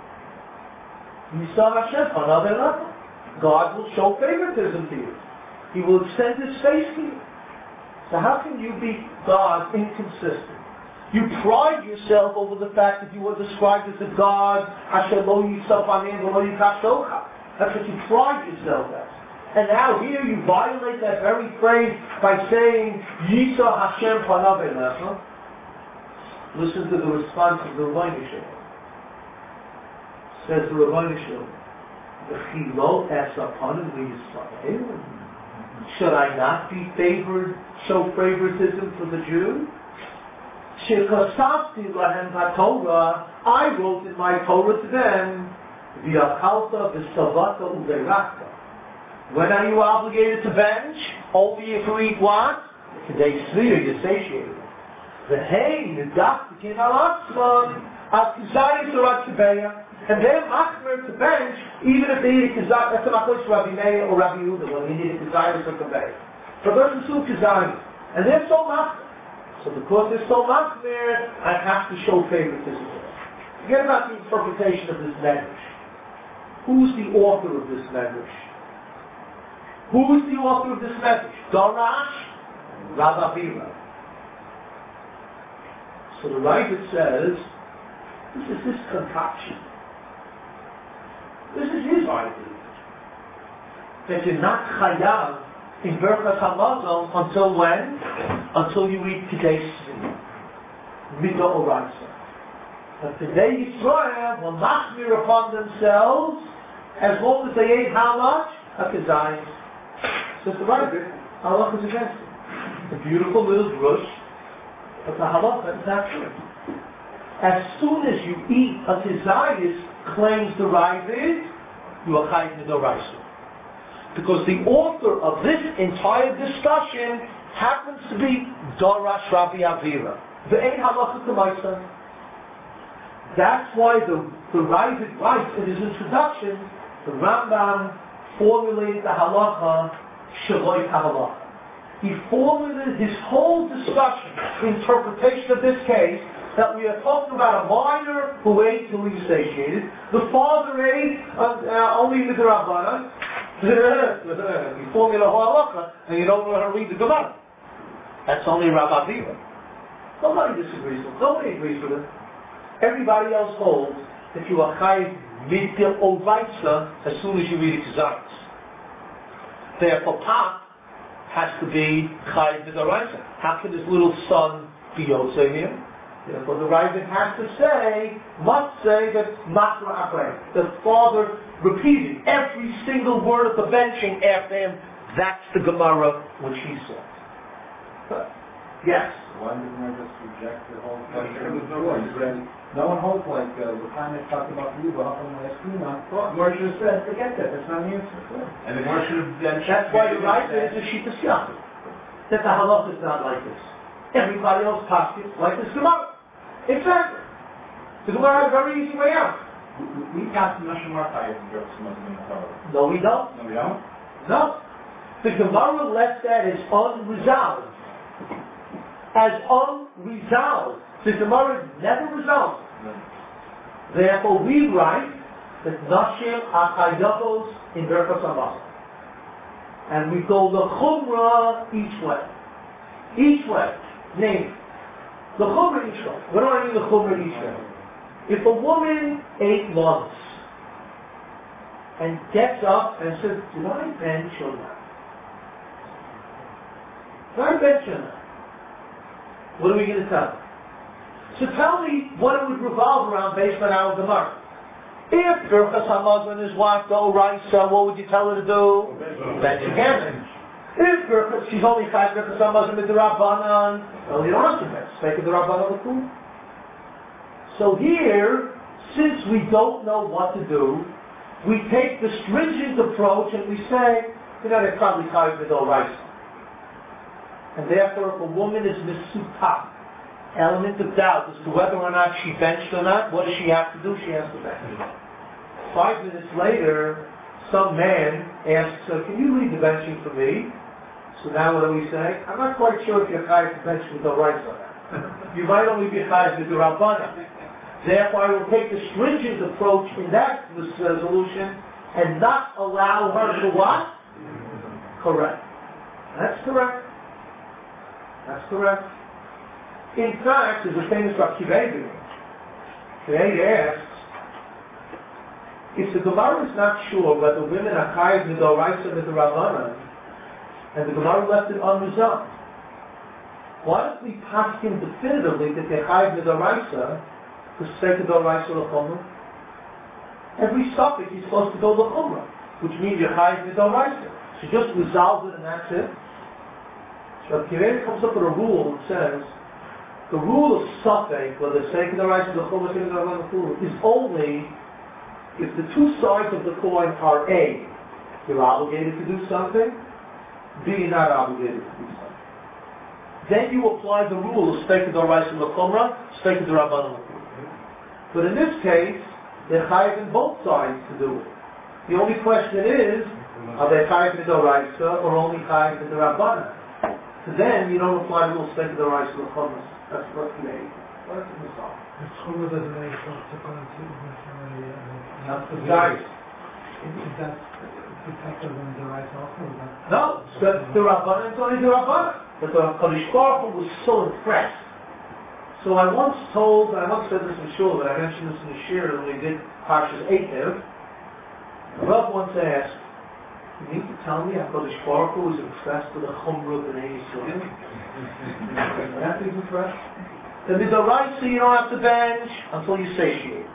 A: Yisah Hashem panav elecha. God will show favoritism to you. He will extend His face to you. So how can you be God inconsistent? You pride yourself over the fact that you are described as a God, Asher lo yisah panim v'lo yikach shochach. That's what you pride yourself as. And now here you violate that very phrase by saying, Yisah Hashem panav elecha. Listen to the response of the Rebbeinu Shalom. Says the Rebbeinu Shalom, V'chilo es apanim l'Yisrael. Should I not be favored, show favoritism for the Jew? Shekasavti lahem haTorah, I wrote in my Torah to them, V'akalta v'savata u'verakta, When are you obligated to bench? Only if you eat what? Today, Sneer, you're satiated. The hay, the duck, the king al-Atzman, al-Kizayis or al-Kibeya, and they're machmer to bench, even if they eat a Kizayis. That's a machmer Rabbi Meir or Rabbi Yehuda, when they need a Kizayis or Kibeya. For those who Kizayis, and they're so machmer. So because they're so machmer, I have to show favoritism. Forget about the interpretation of this language. Who's the author of this language? Who's the author of this message? Darash, Rabbi Avira. So the writer says, this is his concoction. This is his idea. That you're not chayav in Berchas Hamazon until when? Until you read today's Midah Oraisa. But today Yisrael will machmir upon themselves as long as they ate how much? A Kizayis. So the writer, Allah is against it. It's a beautiful little drush, but the halacha is not true. As soon as you eat a Kizayis, claims the Ravid, you are chayiv midoraisa. Because the author of this entire discussion happens to be Darash Rabbi Avira. The Ein Halacha K'maisa. That's why the, the Ravid writes in his introduction, the Rambam formulated the halacha Shaloi Halacha. He formulated his whole discussion, interpretation of this case, that we are talking about a minor who ate till he was satiated. The father ate uh, uh, only with the Rabbana. You formula halacha and you don't know how to read the Gemara. That's only Rabbi Avira. Nobody disagrees with him. Nobody agrees with him. Everybody else holds that you are chayiv midah oraisa as soon as you read the Kizayis. Therefore, Pop has to be chayiv midah oraisa. How can his little son be Yotze here? Therefore, the Ravid has to say, must say that Matra Achrei, the father repeated every single word of the benching after him. That's the Gemara which he said. Yes?
G: Why didn't I just reject the whole thing? No one holds like uh, the time they talked about you, but up on my screen, I thought Moshe said, forget that, that's not the answer. And the Moshe then
A: that's why the right is a Shita Siyachim. That the halacha is not like this. Everybody else pockets like this Gemara. Exactly. The Gemara has a very easy way out.
G: We, we pass the Moshe Martai and Jerks Muslim in the Torah.
A: No, we don't.
G: No, we don't?
A: No. The Gemara left that as unresolved. As unresolved. The Gemara is never resolved. No. Therefore, we write that Nashim Achayavos in Berchas Hamazon. And we go the Chumrah each way. Each way. Name. The Chumrah each way. What do I mean the Chumrah each way? If a woman ate once and gets up and says, did I bench or not? Did I bench or not? What are we going to tell her? So tell me what it would revolve around based on our Gemara. If Berchas Hamazon is what, the Oraisa, what would you tell her to do? Bench again. If Berchas, she's only five Berchas Hamazon with the Rabbanan, well, you don't have to bench. Take the Rabbanan of the So here, since we don't know what to do, we take the stringent approach and we say, you know, they're probably tired with Oraisa. And therefore, if a woman is misutah, element of doubt as to whether or not she benched or not, what does she have to do? She has to bench. Five minutes later, some man asks her, can you read the benching for me? So now what do we say? I'm not quite sure if you're chayav to bench with the rights or not. You might only be chayav with the Rabbana. Therefore, I will take the stringent approach in that resolution and not allow her to what? Correct. That's correct. That's correct. In fact, there's a famous Rabbi Kiveid. Kiveid asks, if the Gemara is not sure whether women are chayav midoraisa with the Rabbanan, and the Gemara left it unresolved, why don't we pass him definitively that they're chayav midoraisa to say to doraisa l'chumrah? Every suffix is supposed to go l'chumrah, which means you're chayav midoraisa. So just resolve it and that's it. So Kiveid comes up with a rule that says, the rule of suffix, whether saying the rights of the chumrah is only if the two sides of the coin are A, You're obligated to do something. B, you're not obligated to do something. Then you apply the rule of Spek D'Oraisa L'Chumra, Spek D'Rabbanan L'Chumra. But in this case, they're chayiv in both sides to do it. The only question is, are they chayiv in D'Oraisa or only chayiv in D'Rabbanan? So then you don't apply the rule of Spek D'Oraisa L'Chumra. That's what the That's the Messiah.
H: The Chumra doesn't make sense to necessarily.
A: That's the guy.
H: Is that protected when the right also?
A: No, the Rabbanan is only the Rabbanan. But the Kodesh Baruch Hu was so impressed. So I once told, I once said this in Shul, but I mentioned this in the Shir when we did Parshas Eikev. The Rav once asked, you need to tell me how Kodesh Baruch Hu was impressed with the Chumrah of B'nai Yisrael? That is impressed. The Midoraisa you don't have to bench until you satiate.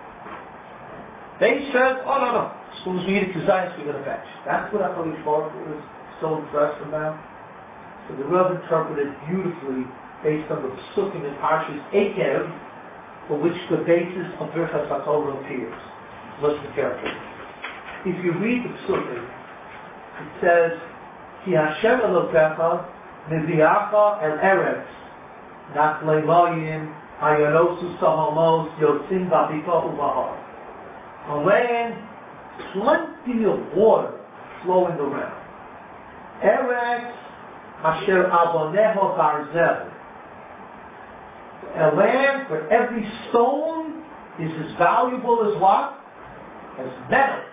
A: They said, oh no, no. As soon as we eat a kazayas, we're going to bench. That's what HaKadosh Baruch Hu is so impressed about. So the Rav interpreted beautifully based on the Psukim in Parshas Eikev, for which the basis of Birchas HaTorah appears. Listen carefully. If you read the Psukim, it says, Ki Hashem Elokecha Neviacha El Eretz Nachlei Mayim Hayanosu Sahamos Yotzim B'Abika Ubahar. A land, plenty of water flowing around. Eretz Asher Aboneho Barzel. A land where every stone is as valuable as what? As metal.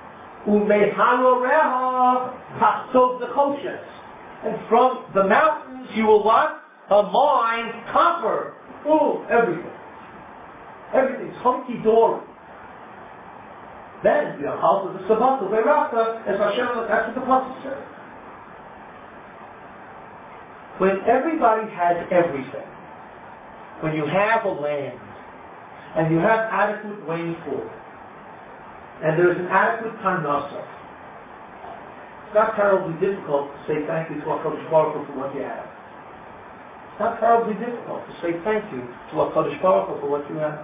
A: Umeharoreha Pasov Nechoshes. And from the mountains you will what? A mine copper. Oh, everything. Everything's hunky-dory. Then, the house of the Sabbath, the Verata, as Hashem, that's what the Pasuk says. When everybody has everything, when you have a land, and you have adequate rainfall, and there's an adequate parnasa, it's not terribly difficult to say thank you to HaKadosh Baruch Hu for what you have. It's not terribly difficult to say thank you to HaKadosh Baruch Hu for what you have.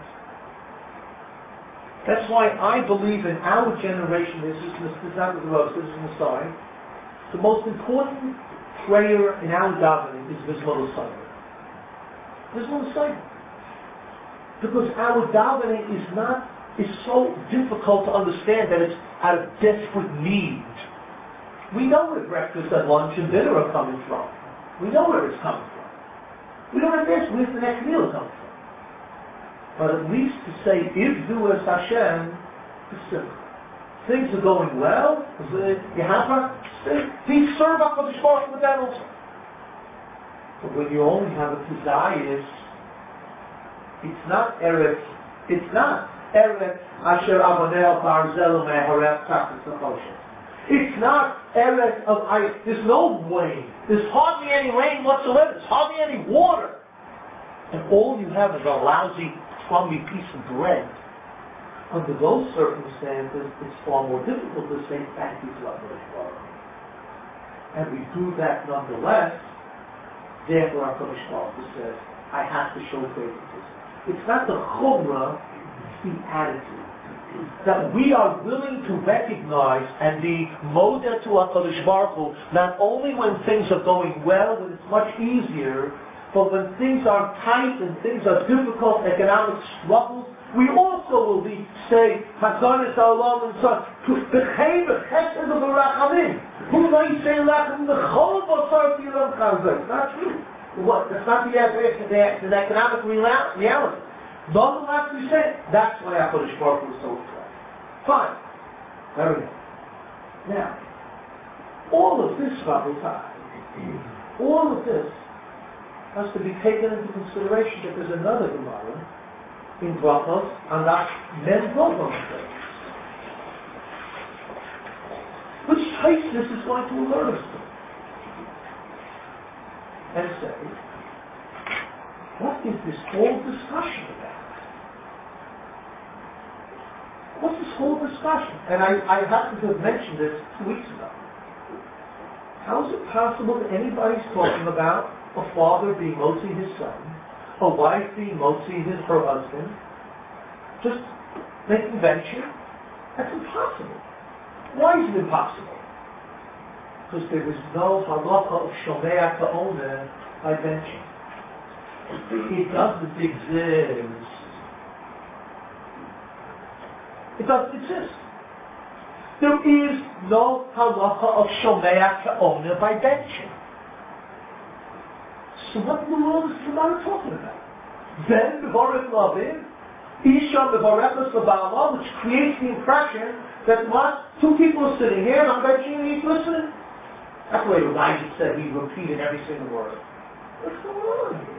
A: That's why I believe in our generation, this is not the Rav, this is Messiah, the most important prayer in our davening is Mizmor L'Sayim. Mizmor L'Sayim. Because our davening is not, is so difficult to understand that it's out of desperate need. We know where breakfast and lunch and dinner are coming from. We know where it's coming from. We don't have this, where's the next meal coming from? But at least to say, if do as Hashem, is simple. Things are going well, you have a, please serve HaKadosh Baruch Hu with that also. But when you only have a desires, it's not Eretz, it's not Eretz Asher Amoneh Barzel Meharef Tachas Nechoshes. It's not Eretz of ice, there's no rain, there's hardly any rain whatsoever, there's hardly any water. And all you have is a lousy crummy piece of bread. Under those circumstances, it's far more difficult to say thank you to HaKadosh Baruch Hu. And we do that nonetheless. Therefore, HaKadosh Baruch Hu says, I have to show favoritism. It's not the chumrah, it's the attitude. That we are willing to recognize and be moda to HaKadosh Baruch Hu, not only when things are going well, when it's much easier, but when things are tight and things are difficult, economic struggles, we also will be, say, Hazanis Ha'olam and so on, B'chei b'chesed u'b'rachamim. Who might say Lachem b'chol b'tzar t'yilam chazak? It's not true. What? That's not the, the, the, the economic reality. Nonetheless, we say, that's why HaKadosh Baruch Hu is so impressed. Fine. Very good. Now, all of this, Rabotai, all of this, has to be taken into consideration that there's another Gemara in Brachos and that men Brachos says. Which Taisus is going to alert us to and say, what is this whole discussion about? What's this whole discussion? And I, I happened to have mentioned this two weeks ago. How is it possible that anybody's talking about a father being motzi his son, a wife being motzi his her husband, just making venture? That's impossible. Why is it impossible? Because there is no halacha of shomea ka'omer by benching. It doesn't exist. It doesn't exist. There is no halacha of shomea ka'omer by benching. So what in the world is Gemara talking about? Then Mevorech Lavin, Isha Mevorechus L'Ba'ala, which creates the impression that what? Two people are sitting here and I'm benching and he's listening. That's the way the Elijah said he repeated every single word. What's going on here?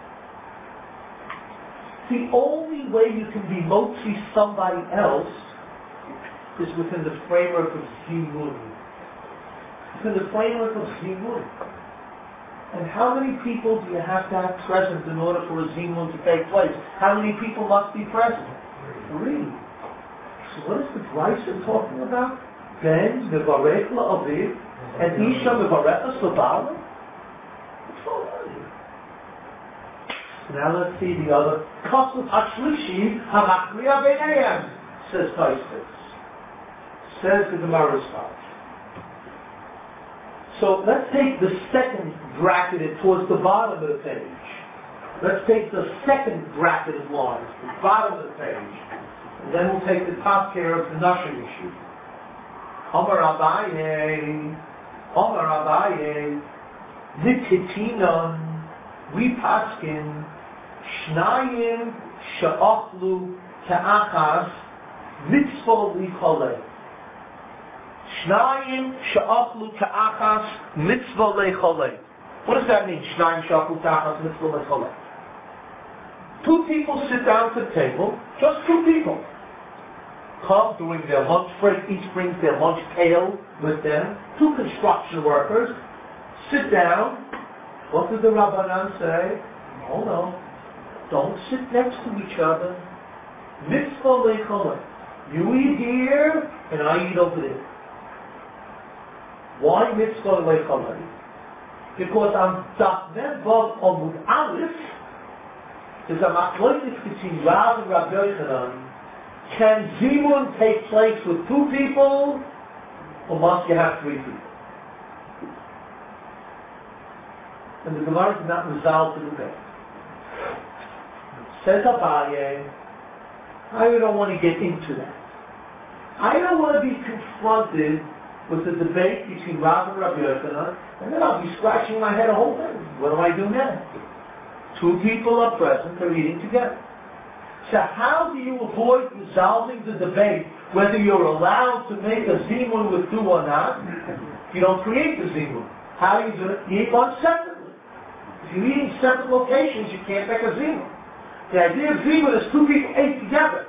A: The only way you can be motzi somebody else is within the framework of zimun. Within the framework of zimun. And how many people do you have to have present in order for a zimun to take place? How many people must be present? Three. So what is the Brisa talking about? Ben mevarech la'aviv and Isha mevarechas l'ba'ala? What's going on here? Now let's see the other. Kasut hashlishi hamakriya b'neihem, says Taisvis. Says the Gemara's Spot. So let's take the second bracketed towards the bottom of the page. Let's take the second bracketed line, the bottom of the page. And then we'll take the top care of the Nashim issue. Amar Abaye, Amar Abaye, Nikitinon, we paskin, Shnayim Sha'achlu Ka'achas, Mitzvah Licholeh. Shnayim Sha'achlu Ka'achas, Mitzvah Lecholeh. What does that mean, Shnayim Sha'achlu Ka'achas, Mitzvah Lecholeh? Two people sit down to the table, just two people. Come during their lunch break, each brings their lunch pail with them. Two construction workers sit down. What did the Rabbanan say? Oh no, don't sit next to each other. Mitzvah Lecholeh. You eat here, and I eat over there. Why Mitzvah Lecholeh? Because on Daf Vav Amud Aleph, there's a machlokes between Rav and Rabbi Yochanan. Can zimun take place with two people, or must you have three people? And the Gemara did not resolve the debate. Says Abaye, I don't want to get into that. I don't want to be confronted with the debate between Rav and Rabbi Yochanan, and then I'll be scratching my head a whole day. What do I do now? Two people are present, they're eating together. So how do you avoid resolving the debate whether you're allowed to make a zimun with two or not? You don't create the zimun. How do you do it? You eat one separately. If you eat in separate locations, you can't make a zimun. The idea of zimun is two people ate together.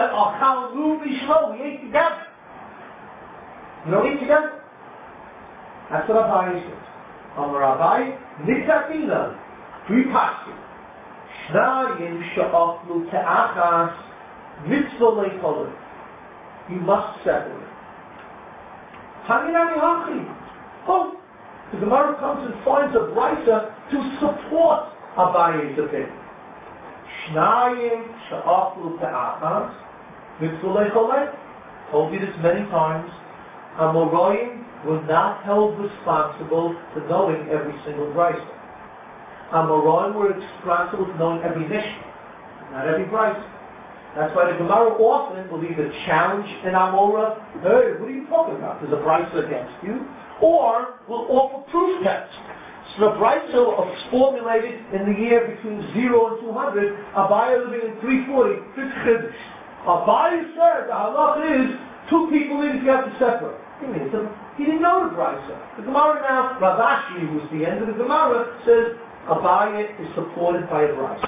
A: We ate together. You don't eat together. That's what Abaye says. Amar Abaye, Nitatina, three passages. Shnayim sha'achlu te'achas mitzvah le'choleh. You must separate. Haninami hachi. Oh, the Gemara comes and finds a brisa to support Abaye's opinion. Shnayim sha'achlu te'achas mitzvah le'choleh. Told you this many times. Amoraim were not held responsible for knowing every single brisa. Amoraim were responsible for knowing every Mishnah, not every brisa. That's why the Gemara often will either challenge an Amora, hey, what are you talking about? There's a brisa against you. Or will offer proof text. So the brisa was formulated in the year between zero and two hundred. Abaye living in three forty. Abaye said the halach is two people need to get separate. He, means, he didn't know the brisa. The Gemara now, Rav Ashi, who's the end of the Gemara, says Abaye is supported by a brisa.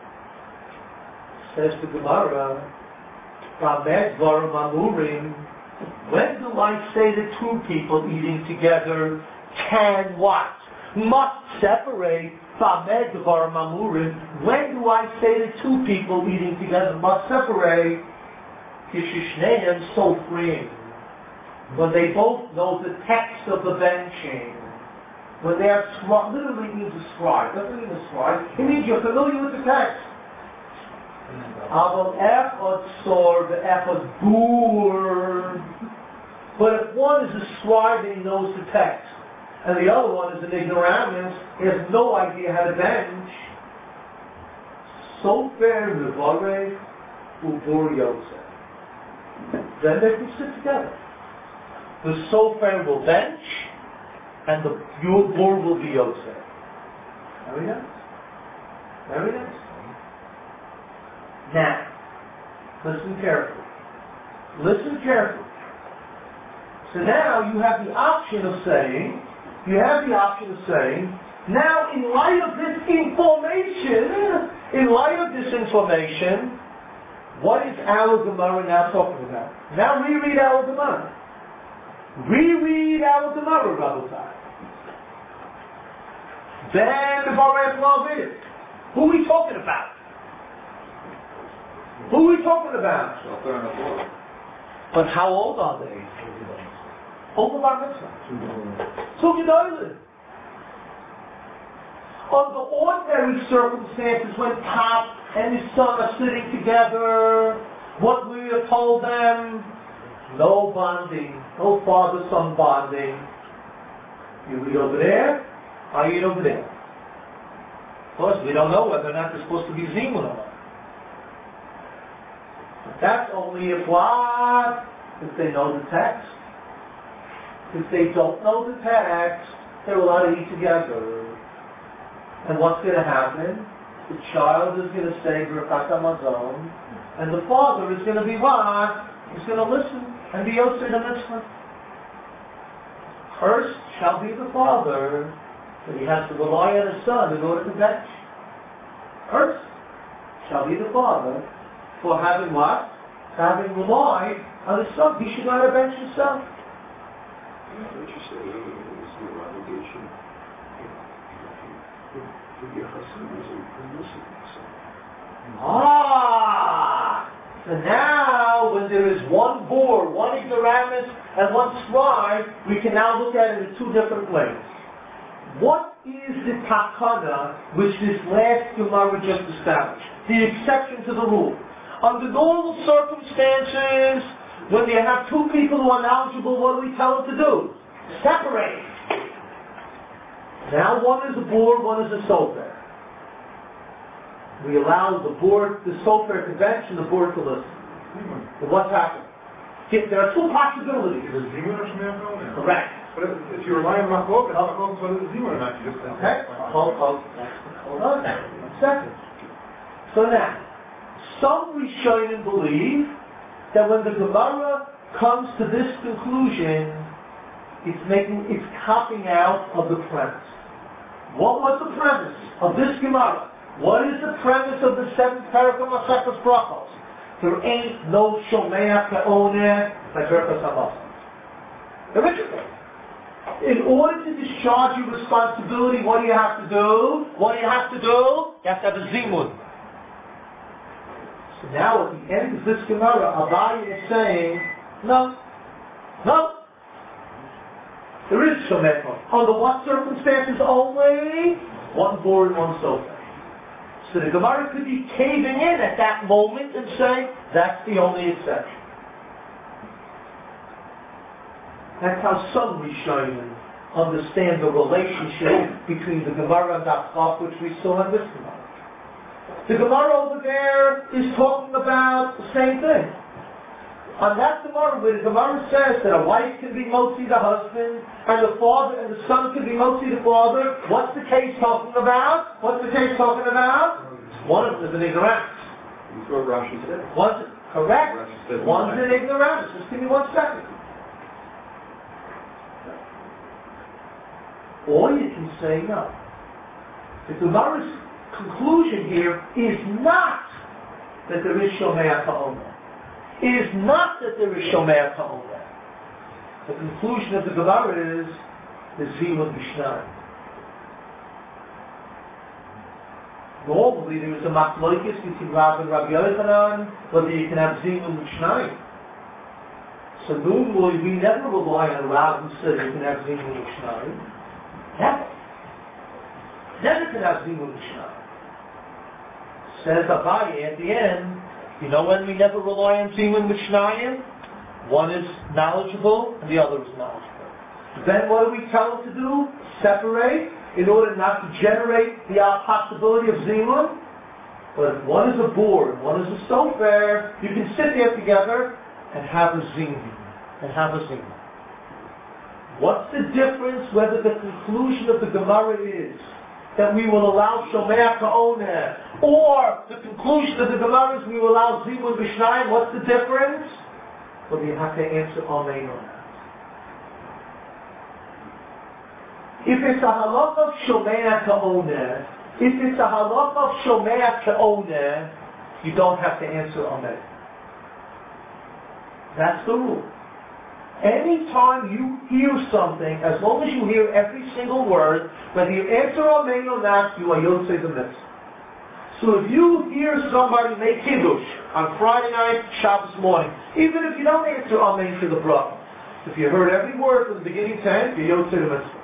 A: Says the Gemara, Ramed Varam Amurim, when do I say that two people eating together can what? Must separate. Ramed Varam Amurim, when do I say that two people eating together must separate? Kishishnehem Sofrim, when they both know the text of the benching. When they are scribe, literally means a scribe. Doesn't mean a scribe. It means you're familiar with the text. Avol echad sor ve'echad bur. But if one is a scribe and he knows the text, and the other one is an ignoramus, he has no idea how to bench, Sofer Mevoreh Ubur Yosef. Then they can sit together. The Sofer will bench, and the Ubur will be Yosef. Very nice. Very nice. Now, listen carefully. Listen carefully. So now you have the option of saying, you have the option of saying, now in light of this information, in light of this information, what is our Gemara now talking about? Now reread our Gemara. Reread our Gemara, Rabotai. Ben Baruch Lavir. Who are we talking about? Who are we talking about? But how old are they? Over bar mitzvah. So Gedolim. Under ordinary circumstances, when Pop and his son are sitting together, what we have told them? No bonding, no father-son bonding. You read over there, I read over there. Of course, we don't know whether or not they're supposed to be zimun or not. But that's only if what? If they know the text. If they don't know the text, they're allowed to eat together. And what's going to happen? The child is going to say Birkat HaMazon, and the father is going to be what? He's going to listen and be Yosef the mitzvah. First shall be the father, but he has to rely on his son in order to bench. First shall be the father for having what? For having relied on his son. He should not have benched himself.
I: What you say is no obligation.
A: Ah! So now, when there is one bore, one ignoramus, and one scribe, we can now look at it in two different ways. What is the takana which this last Gemara just established? The exception to the rule. Under normal circumstances, when you have two people who are knowledgeable, what do we tell them to do? Separate. Now one is a board, one is a sofer. We allow the board, the sofer to bench, and the board to listen. But what's happened? There are two possibilities. Correct.
B: But if, if you rely on Machlok, Machlok is whether it's Zimun or not. You just
A: okay. Hold, hold, hold on. One second. So now, some Rishonim believe that when the Gemara comes to this conclusion, it's making, it's copying out of the premise. What was the premise of this Gemara? What is the premise of the seventh paragraph of Masechtas Brachos? There ain't no Shomea Ke'oneh like Birkas HaMazon. There isn't. In order to discharge your responsibility, what do you have to do? What do you have to do? You have to have a zimun. So now at the end of this Gemara, Abaye is saying, no, no. There is Shomea. Under what circumstances only? One board and one sofa. So the Gemara could be caving in at that moment and say, that's the only exception. That's how some Rishonim understand the relationship between the Gemara and Daf Chaf, which we saw in this Gemara. The Gemara over there is talking about the same thing. On that Gemara, where the Gemara says that a wife can be motzi the husband, and the father and the son can be motzi the father, what's the case talking about? What's the case talking about? One of them is an ignoramus.
I: That's what Rashi said.
A: One's correct.
I: Rashi said
A: One's an ignoramus. Just give me one second. Or you can say no. The Gemara's conclusion here is not that there is Shomea Ka'omer. It is not that there is Shomea Ka'omer. The conclusion of the Gemara is the Zimun Mishnah. Normally there is a machlokes between Rav and Rabbi Yochanan whether you can have Zimun Mishnah. So normally we never rely on Rav who says you can have Zimun Mishnah. Never. Never can have Zimun Mishnah. Says Abaye at the end, you know when we never rely on Zimun Mishnayim? One is knowledgeable and the other is knowledgeable. Then what do we tell them to do? Separate in order not to generate the uh, possibility of zimun. But if one is a board, one is a sofer, you can sit there together and have a zimun. And have a zimun. What's the difference whether the conclusion of the Gemara is that we will allow Shomea Ka'oneh, or the conclusion of the Gemara is we will allow Zimun B'Shnayim? What's the difference? Well, you have to answer Amen on that. If it's a halach of Shomea Ka'oneh, if it's a halach of Shomea Ka'oneh, you don't have to answer Amen. That's the rule. Anytime you hear something, as long as you hear every single word, whether you answer Amen or not, you are Yotzei the mitzvah. So if you hear somebody make Kiddush on Friday night, Shabbos morning, even if you don't answer Amen to the bracha, if you heard every word from the beginning to end, you're Yotzei the mitzvah.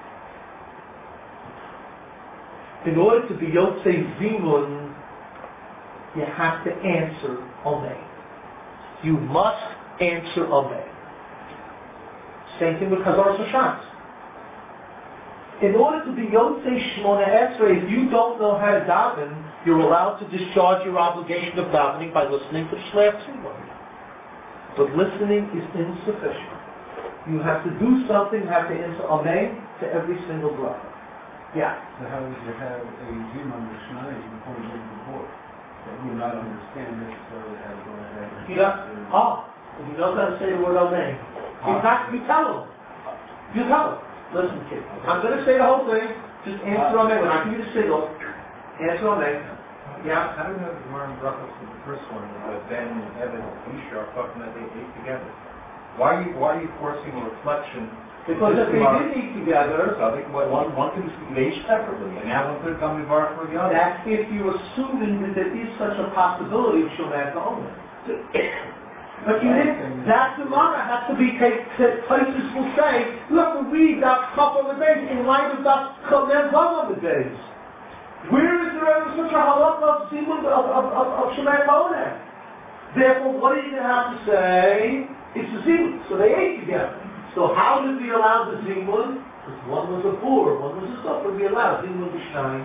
A: In order to be Yotzei Zimun, you have to answer Amen. You must answer Amen. Same thing with Chazaras Hashanah. In order to be Yotzei Shmona Esrei, if you don't know how to daven, you're allowed to discharge your obligation of davening by listening to Shleach Tzibur. But listening is insufficient. You have to do something, you have to answer Amen to every single bracha. Yeah.
G: So how would you have a Zimun B'Shnayim before you leave the board? That would not understand necessarily how to go ahead.
A: You know, oh, if he knows how to say the word Amen. In fact, you tell him. You tell him. Listen, kid. I'm going to say the whole thing. Just answer Amen. When I give you the signal, answer Amen. Yeah.
G: How do we have the Gemara and Brachos with the first one? That Ben and Evan and Isha are talking that they ate together. Why are you Why are you forcing a reflection?
A: Because if they didn't eat together,
G: so I think one one can engage separately, and now one could come to bar for the other.
A: That's if you're assuming that there is such a possibility of Shomea Ka'oneh. But you didn't, that Gemara has to be taken, places will say, you have to read that couple of days in light of that Chomer Vav of the days. Where is there ever such a halakha of Zimun of, of, of, of Shomea Ka'oneh? Therefore, what are you going to have to say? It's a Zimun. So they ate together. So how did we allow the Zimun? Because one was a poor, one was a suffer. We allowed Zimun B'Shnayim.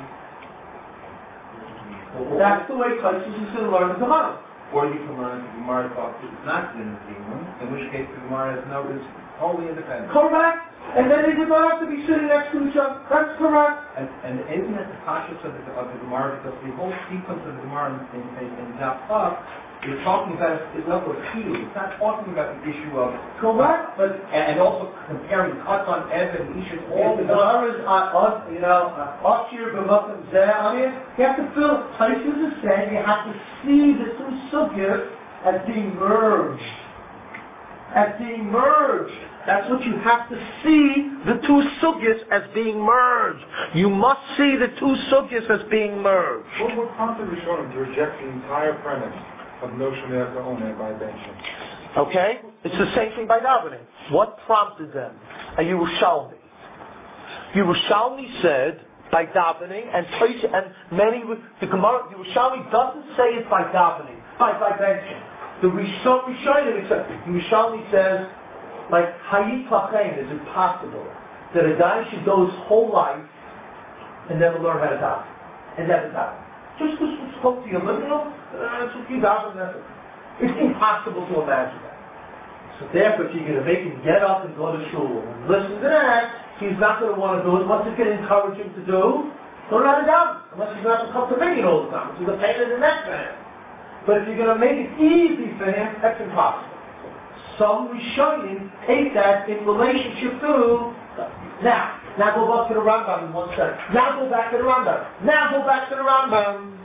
A: That's the way places is going to learn the Gemara.
G: Or you can learn the Gemara talks it's not in the Zimun, in which case the Gemara has no, is wholly independent.
A: Correct. And then they do not have to be sitting next to each other. That's correct.
G: And, and isn't it the conscious of the, of the Gemara, because the whole sequence of the Gemara in, in, in Daf is talking about its level of healing. It's not talking about the issue of
A: correct,
G: but and, and also comparing cuts on Ev and Isha. All
A: the Gemara's on, you know, Ashir b'Makom Zeh. I mean, you have to fill places of saying you have to see the two sugyas as being merged, as being merged. That's what you have to see, the two sugyas as being merged. You must see the two sugyas as being merged.
B: What, what prompted Rishonim to reject the entire premise of no Shomea Ka'oneh by benching?
A: Okay? It's the same thing by davening. What prompted them? A Yerushalmi. Yerushalmi said, by davening, and and many, the Gemara, Yerushalmi doesn't say it by davening, by, by benching. The Rishonim, except Yerushalmi says, like, Hayit Lachain, is it possible that a guy should go his whole life and never learn how to daven? And never daven. Just to spoke to you, but you know, uh, it's you daven, that's it. It's impossible to imagine that. So therefore, if you're going to make him get up and go to shul and listen to that, he's not going to want to do it. What's it going to encourage him to do? Learn how to daven. Unless he's going to have to come to Minyan all the time, which is a pain in the neck for him. But if you're going to make it easy for him, that's impossible. Some Rishonim take that in relationship to, now, now go back to the Rambam in one second. Now go back to the Rambam. Now go back to the Rambam.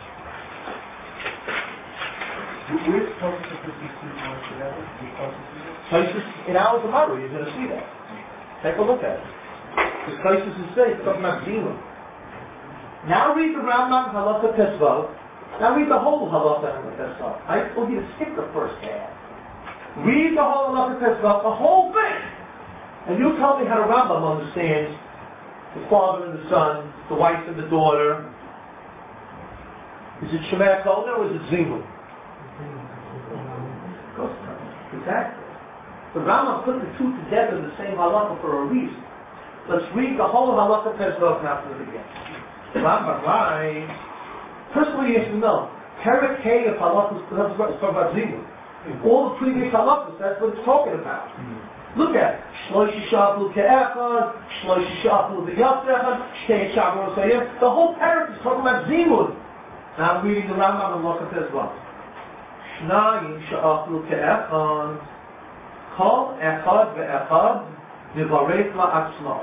G: We're supposed to put these two points together?
A: Places in our Gemara, you're going to see that. Take a look at it. Because places is say, it's talking about Zimun. Now read the Rambam Halacha Tesvav. Now read the whole Halacha Tesvav. I told you to skip the first half. Read the whole Halacha Tesvav, the whole thing. And you tell me how the Rambam understands the father and the son, the wife and the daughter. Is it Shomea Ka'oneh or is it Zimun? Exactly. The Rambam put the two together in the same halakha for a reason. Let's read the whole halakha Pesach after it again. Rambam writes, first of all you have to know, Perek K of halakha is talking about zimun. All the previous halakhas, that's what it's talking about. Look at it. Shloshi Shablu Ke'echad, Shloshi Shablu V'Yatechad, Shtei Shablu Osayim. The whole perek is talking about zimun. Now I'm reading the Rambam and halakha as well. Shnayim Sha'achlu Ke'echad, Kol Echad Ve'echad, Nivarek La'atzmo.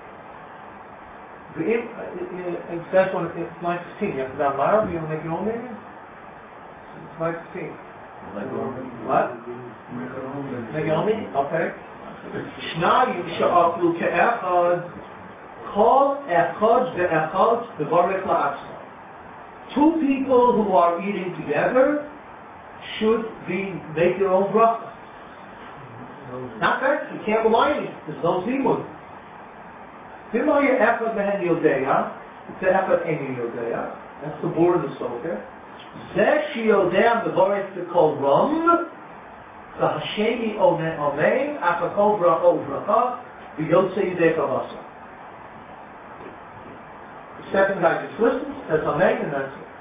A: It says on it's line fifteen. You have to down Mara, you want to make your own maybe? It's line fifteen. What? Make your own meaning? Okay. Shnayim Sha'achlu Ke'echad, Kol Echad Ve'echad, Nivarek La'atzmo. Two people who are eating together should be make their own bracha. Not that you can't rely on it. There's no zimun. Dimaya echad mehen yodeya. It's the echad eni yodeya. That's the board of the soker. Zeh shi yodeya mevorech to kol rum. The hashemi omen omen afakol bracha bracha v'yotze yidei kavasa. The second guy just listens, says amen, and that's it.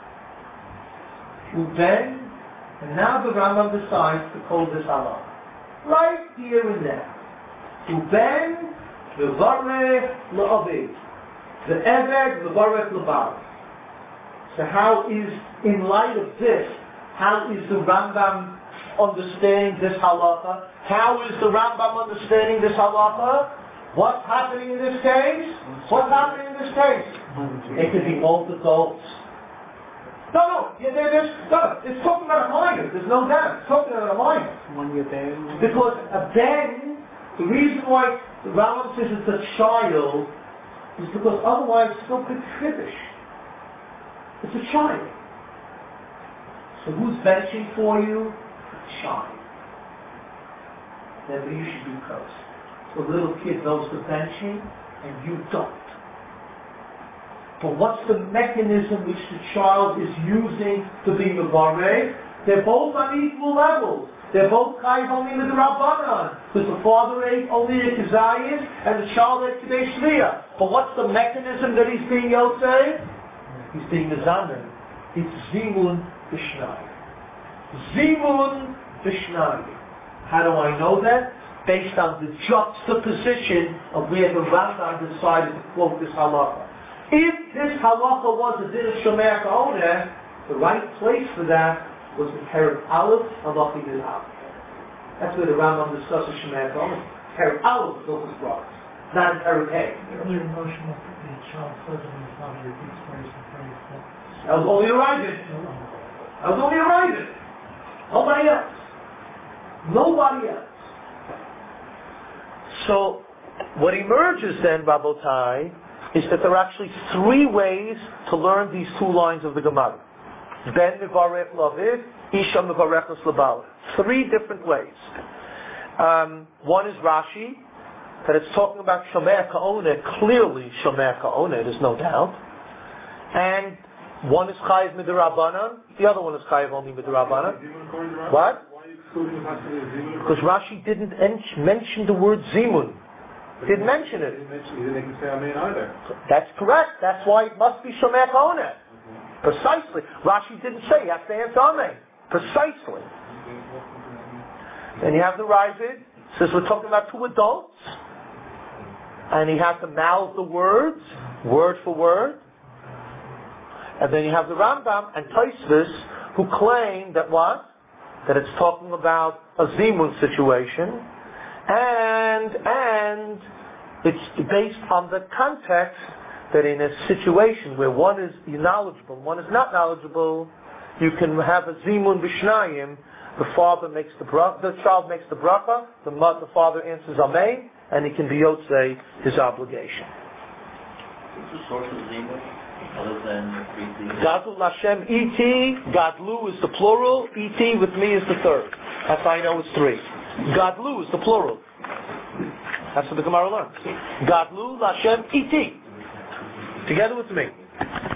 A: Uben, and now the Rambam decides to call this halakha. Right here and there. Uben, the varech la'aviv. The eved, the varech la'bav. So how is, in light of this, how is the Rambam understanding this halakha? How is the Rambam understanding this halakha? What's happening in this case? What's happening in this case? It could be multiples. No, no, yeah, there, there's, no, it's talking about a minor, there's no doubt, it's talking about a minor. Because a ben, the reason why the Rambam says it's a child, is because otherwise it's still could finish. It's a child. So who's benching for you? A child. Then you should be close. The little kid knows the benching, and you don't. But what's the mechanism which the child is using to be mevarech? They're both on equal levels. They're both chayiv only with the Rabbanan. Because the father ate only a kazayis and the child ate kadei shliya. But what's the mechanism that he's being yotzei? He's being mezamen. It's zimun b'shnai. Zimun b'shnai. How do I know that? Based on the juxtaposition of where the Rambam decided to quote this halakha. If this halacha was a din of Shomei Ka'oneh, the right place for that was the Perek Aleph halacha Yud Aleph. That's where the Rambam discusses Shomei Ka'oneh. Perek Aleph is Hilchos Brachos, not in Perek A.
H: Earlier notion of the child says in his father repeats phrase and phrase.
A: That was only arriving. That was only arriving. Nobody else. Nobody else. So, what emerges then, Rabotai, is that there are actually three ways to learn these two lines of the Gemara. Ben mevarech laviv, isha mevarechos labal. Three different ways. Um, one is Rashi, that it's talking about Shomei Ka'oneh, clearly Shomei Ka'oneh, there's no doubt. And one is Chayiv Midrabanan, the other one is Chayiv only Midrabanan. What? Because Rashi didn't en- mention the word Zimun. Didn't mention it.
B: He didn't say amen either.
A: That's correct. That's why it must be Shomei Ka'oneh. Precisely. Rashi didn't say you have to answer amen. Precisely. Then you have the Ravid. Says we're talking about two adults. And he has to mouth the words, word for word. And then you have the Rambam and Tosfos who claim that what? That it's talking about a Zimun situation. And, and it's based on the context that in a situation where one is knowledgeable, one is not knowledgeable, you can have a zimun b'shnayim. The father makes the bracha, the child makes the bracha, the mother, the father answers amen, and he can be yotzei his obligation.
D: What's the source of zimun other than three things?
A: Gadlu Lashem iti, Gadlu is the plural, iti with me is the third. That's how I know it's three. Gadlu is the plural. That's what the Gemara learns. Gadlu Lashem iti. Together with me.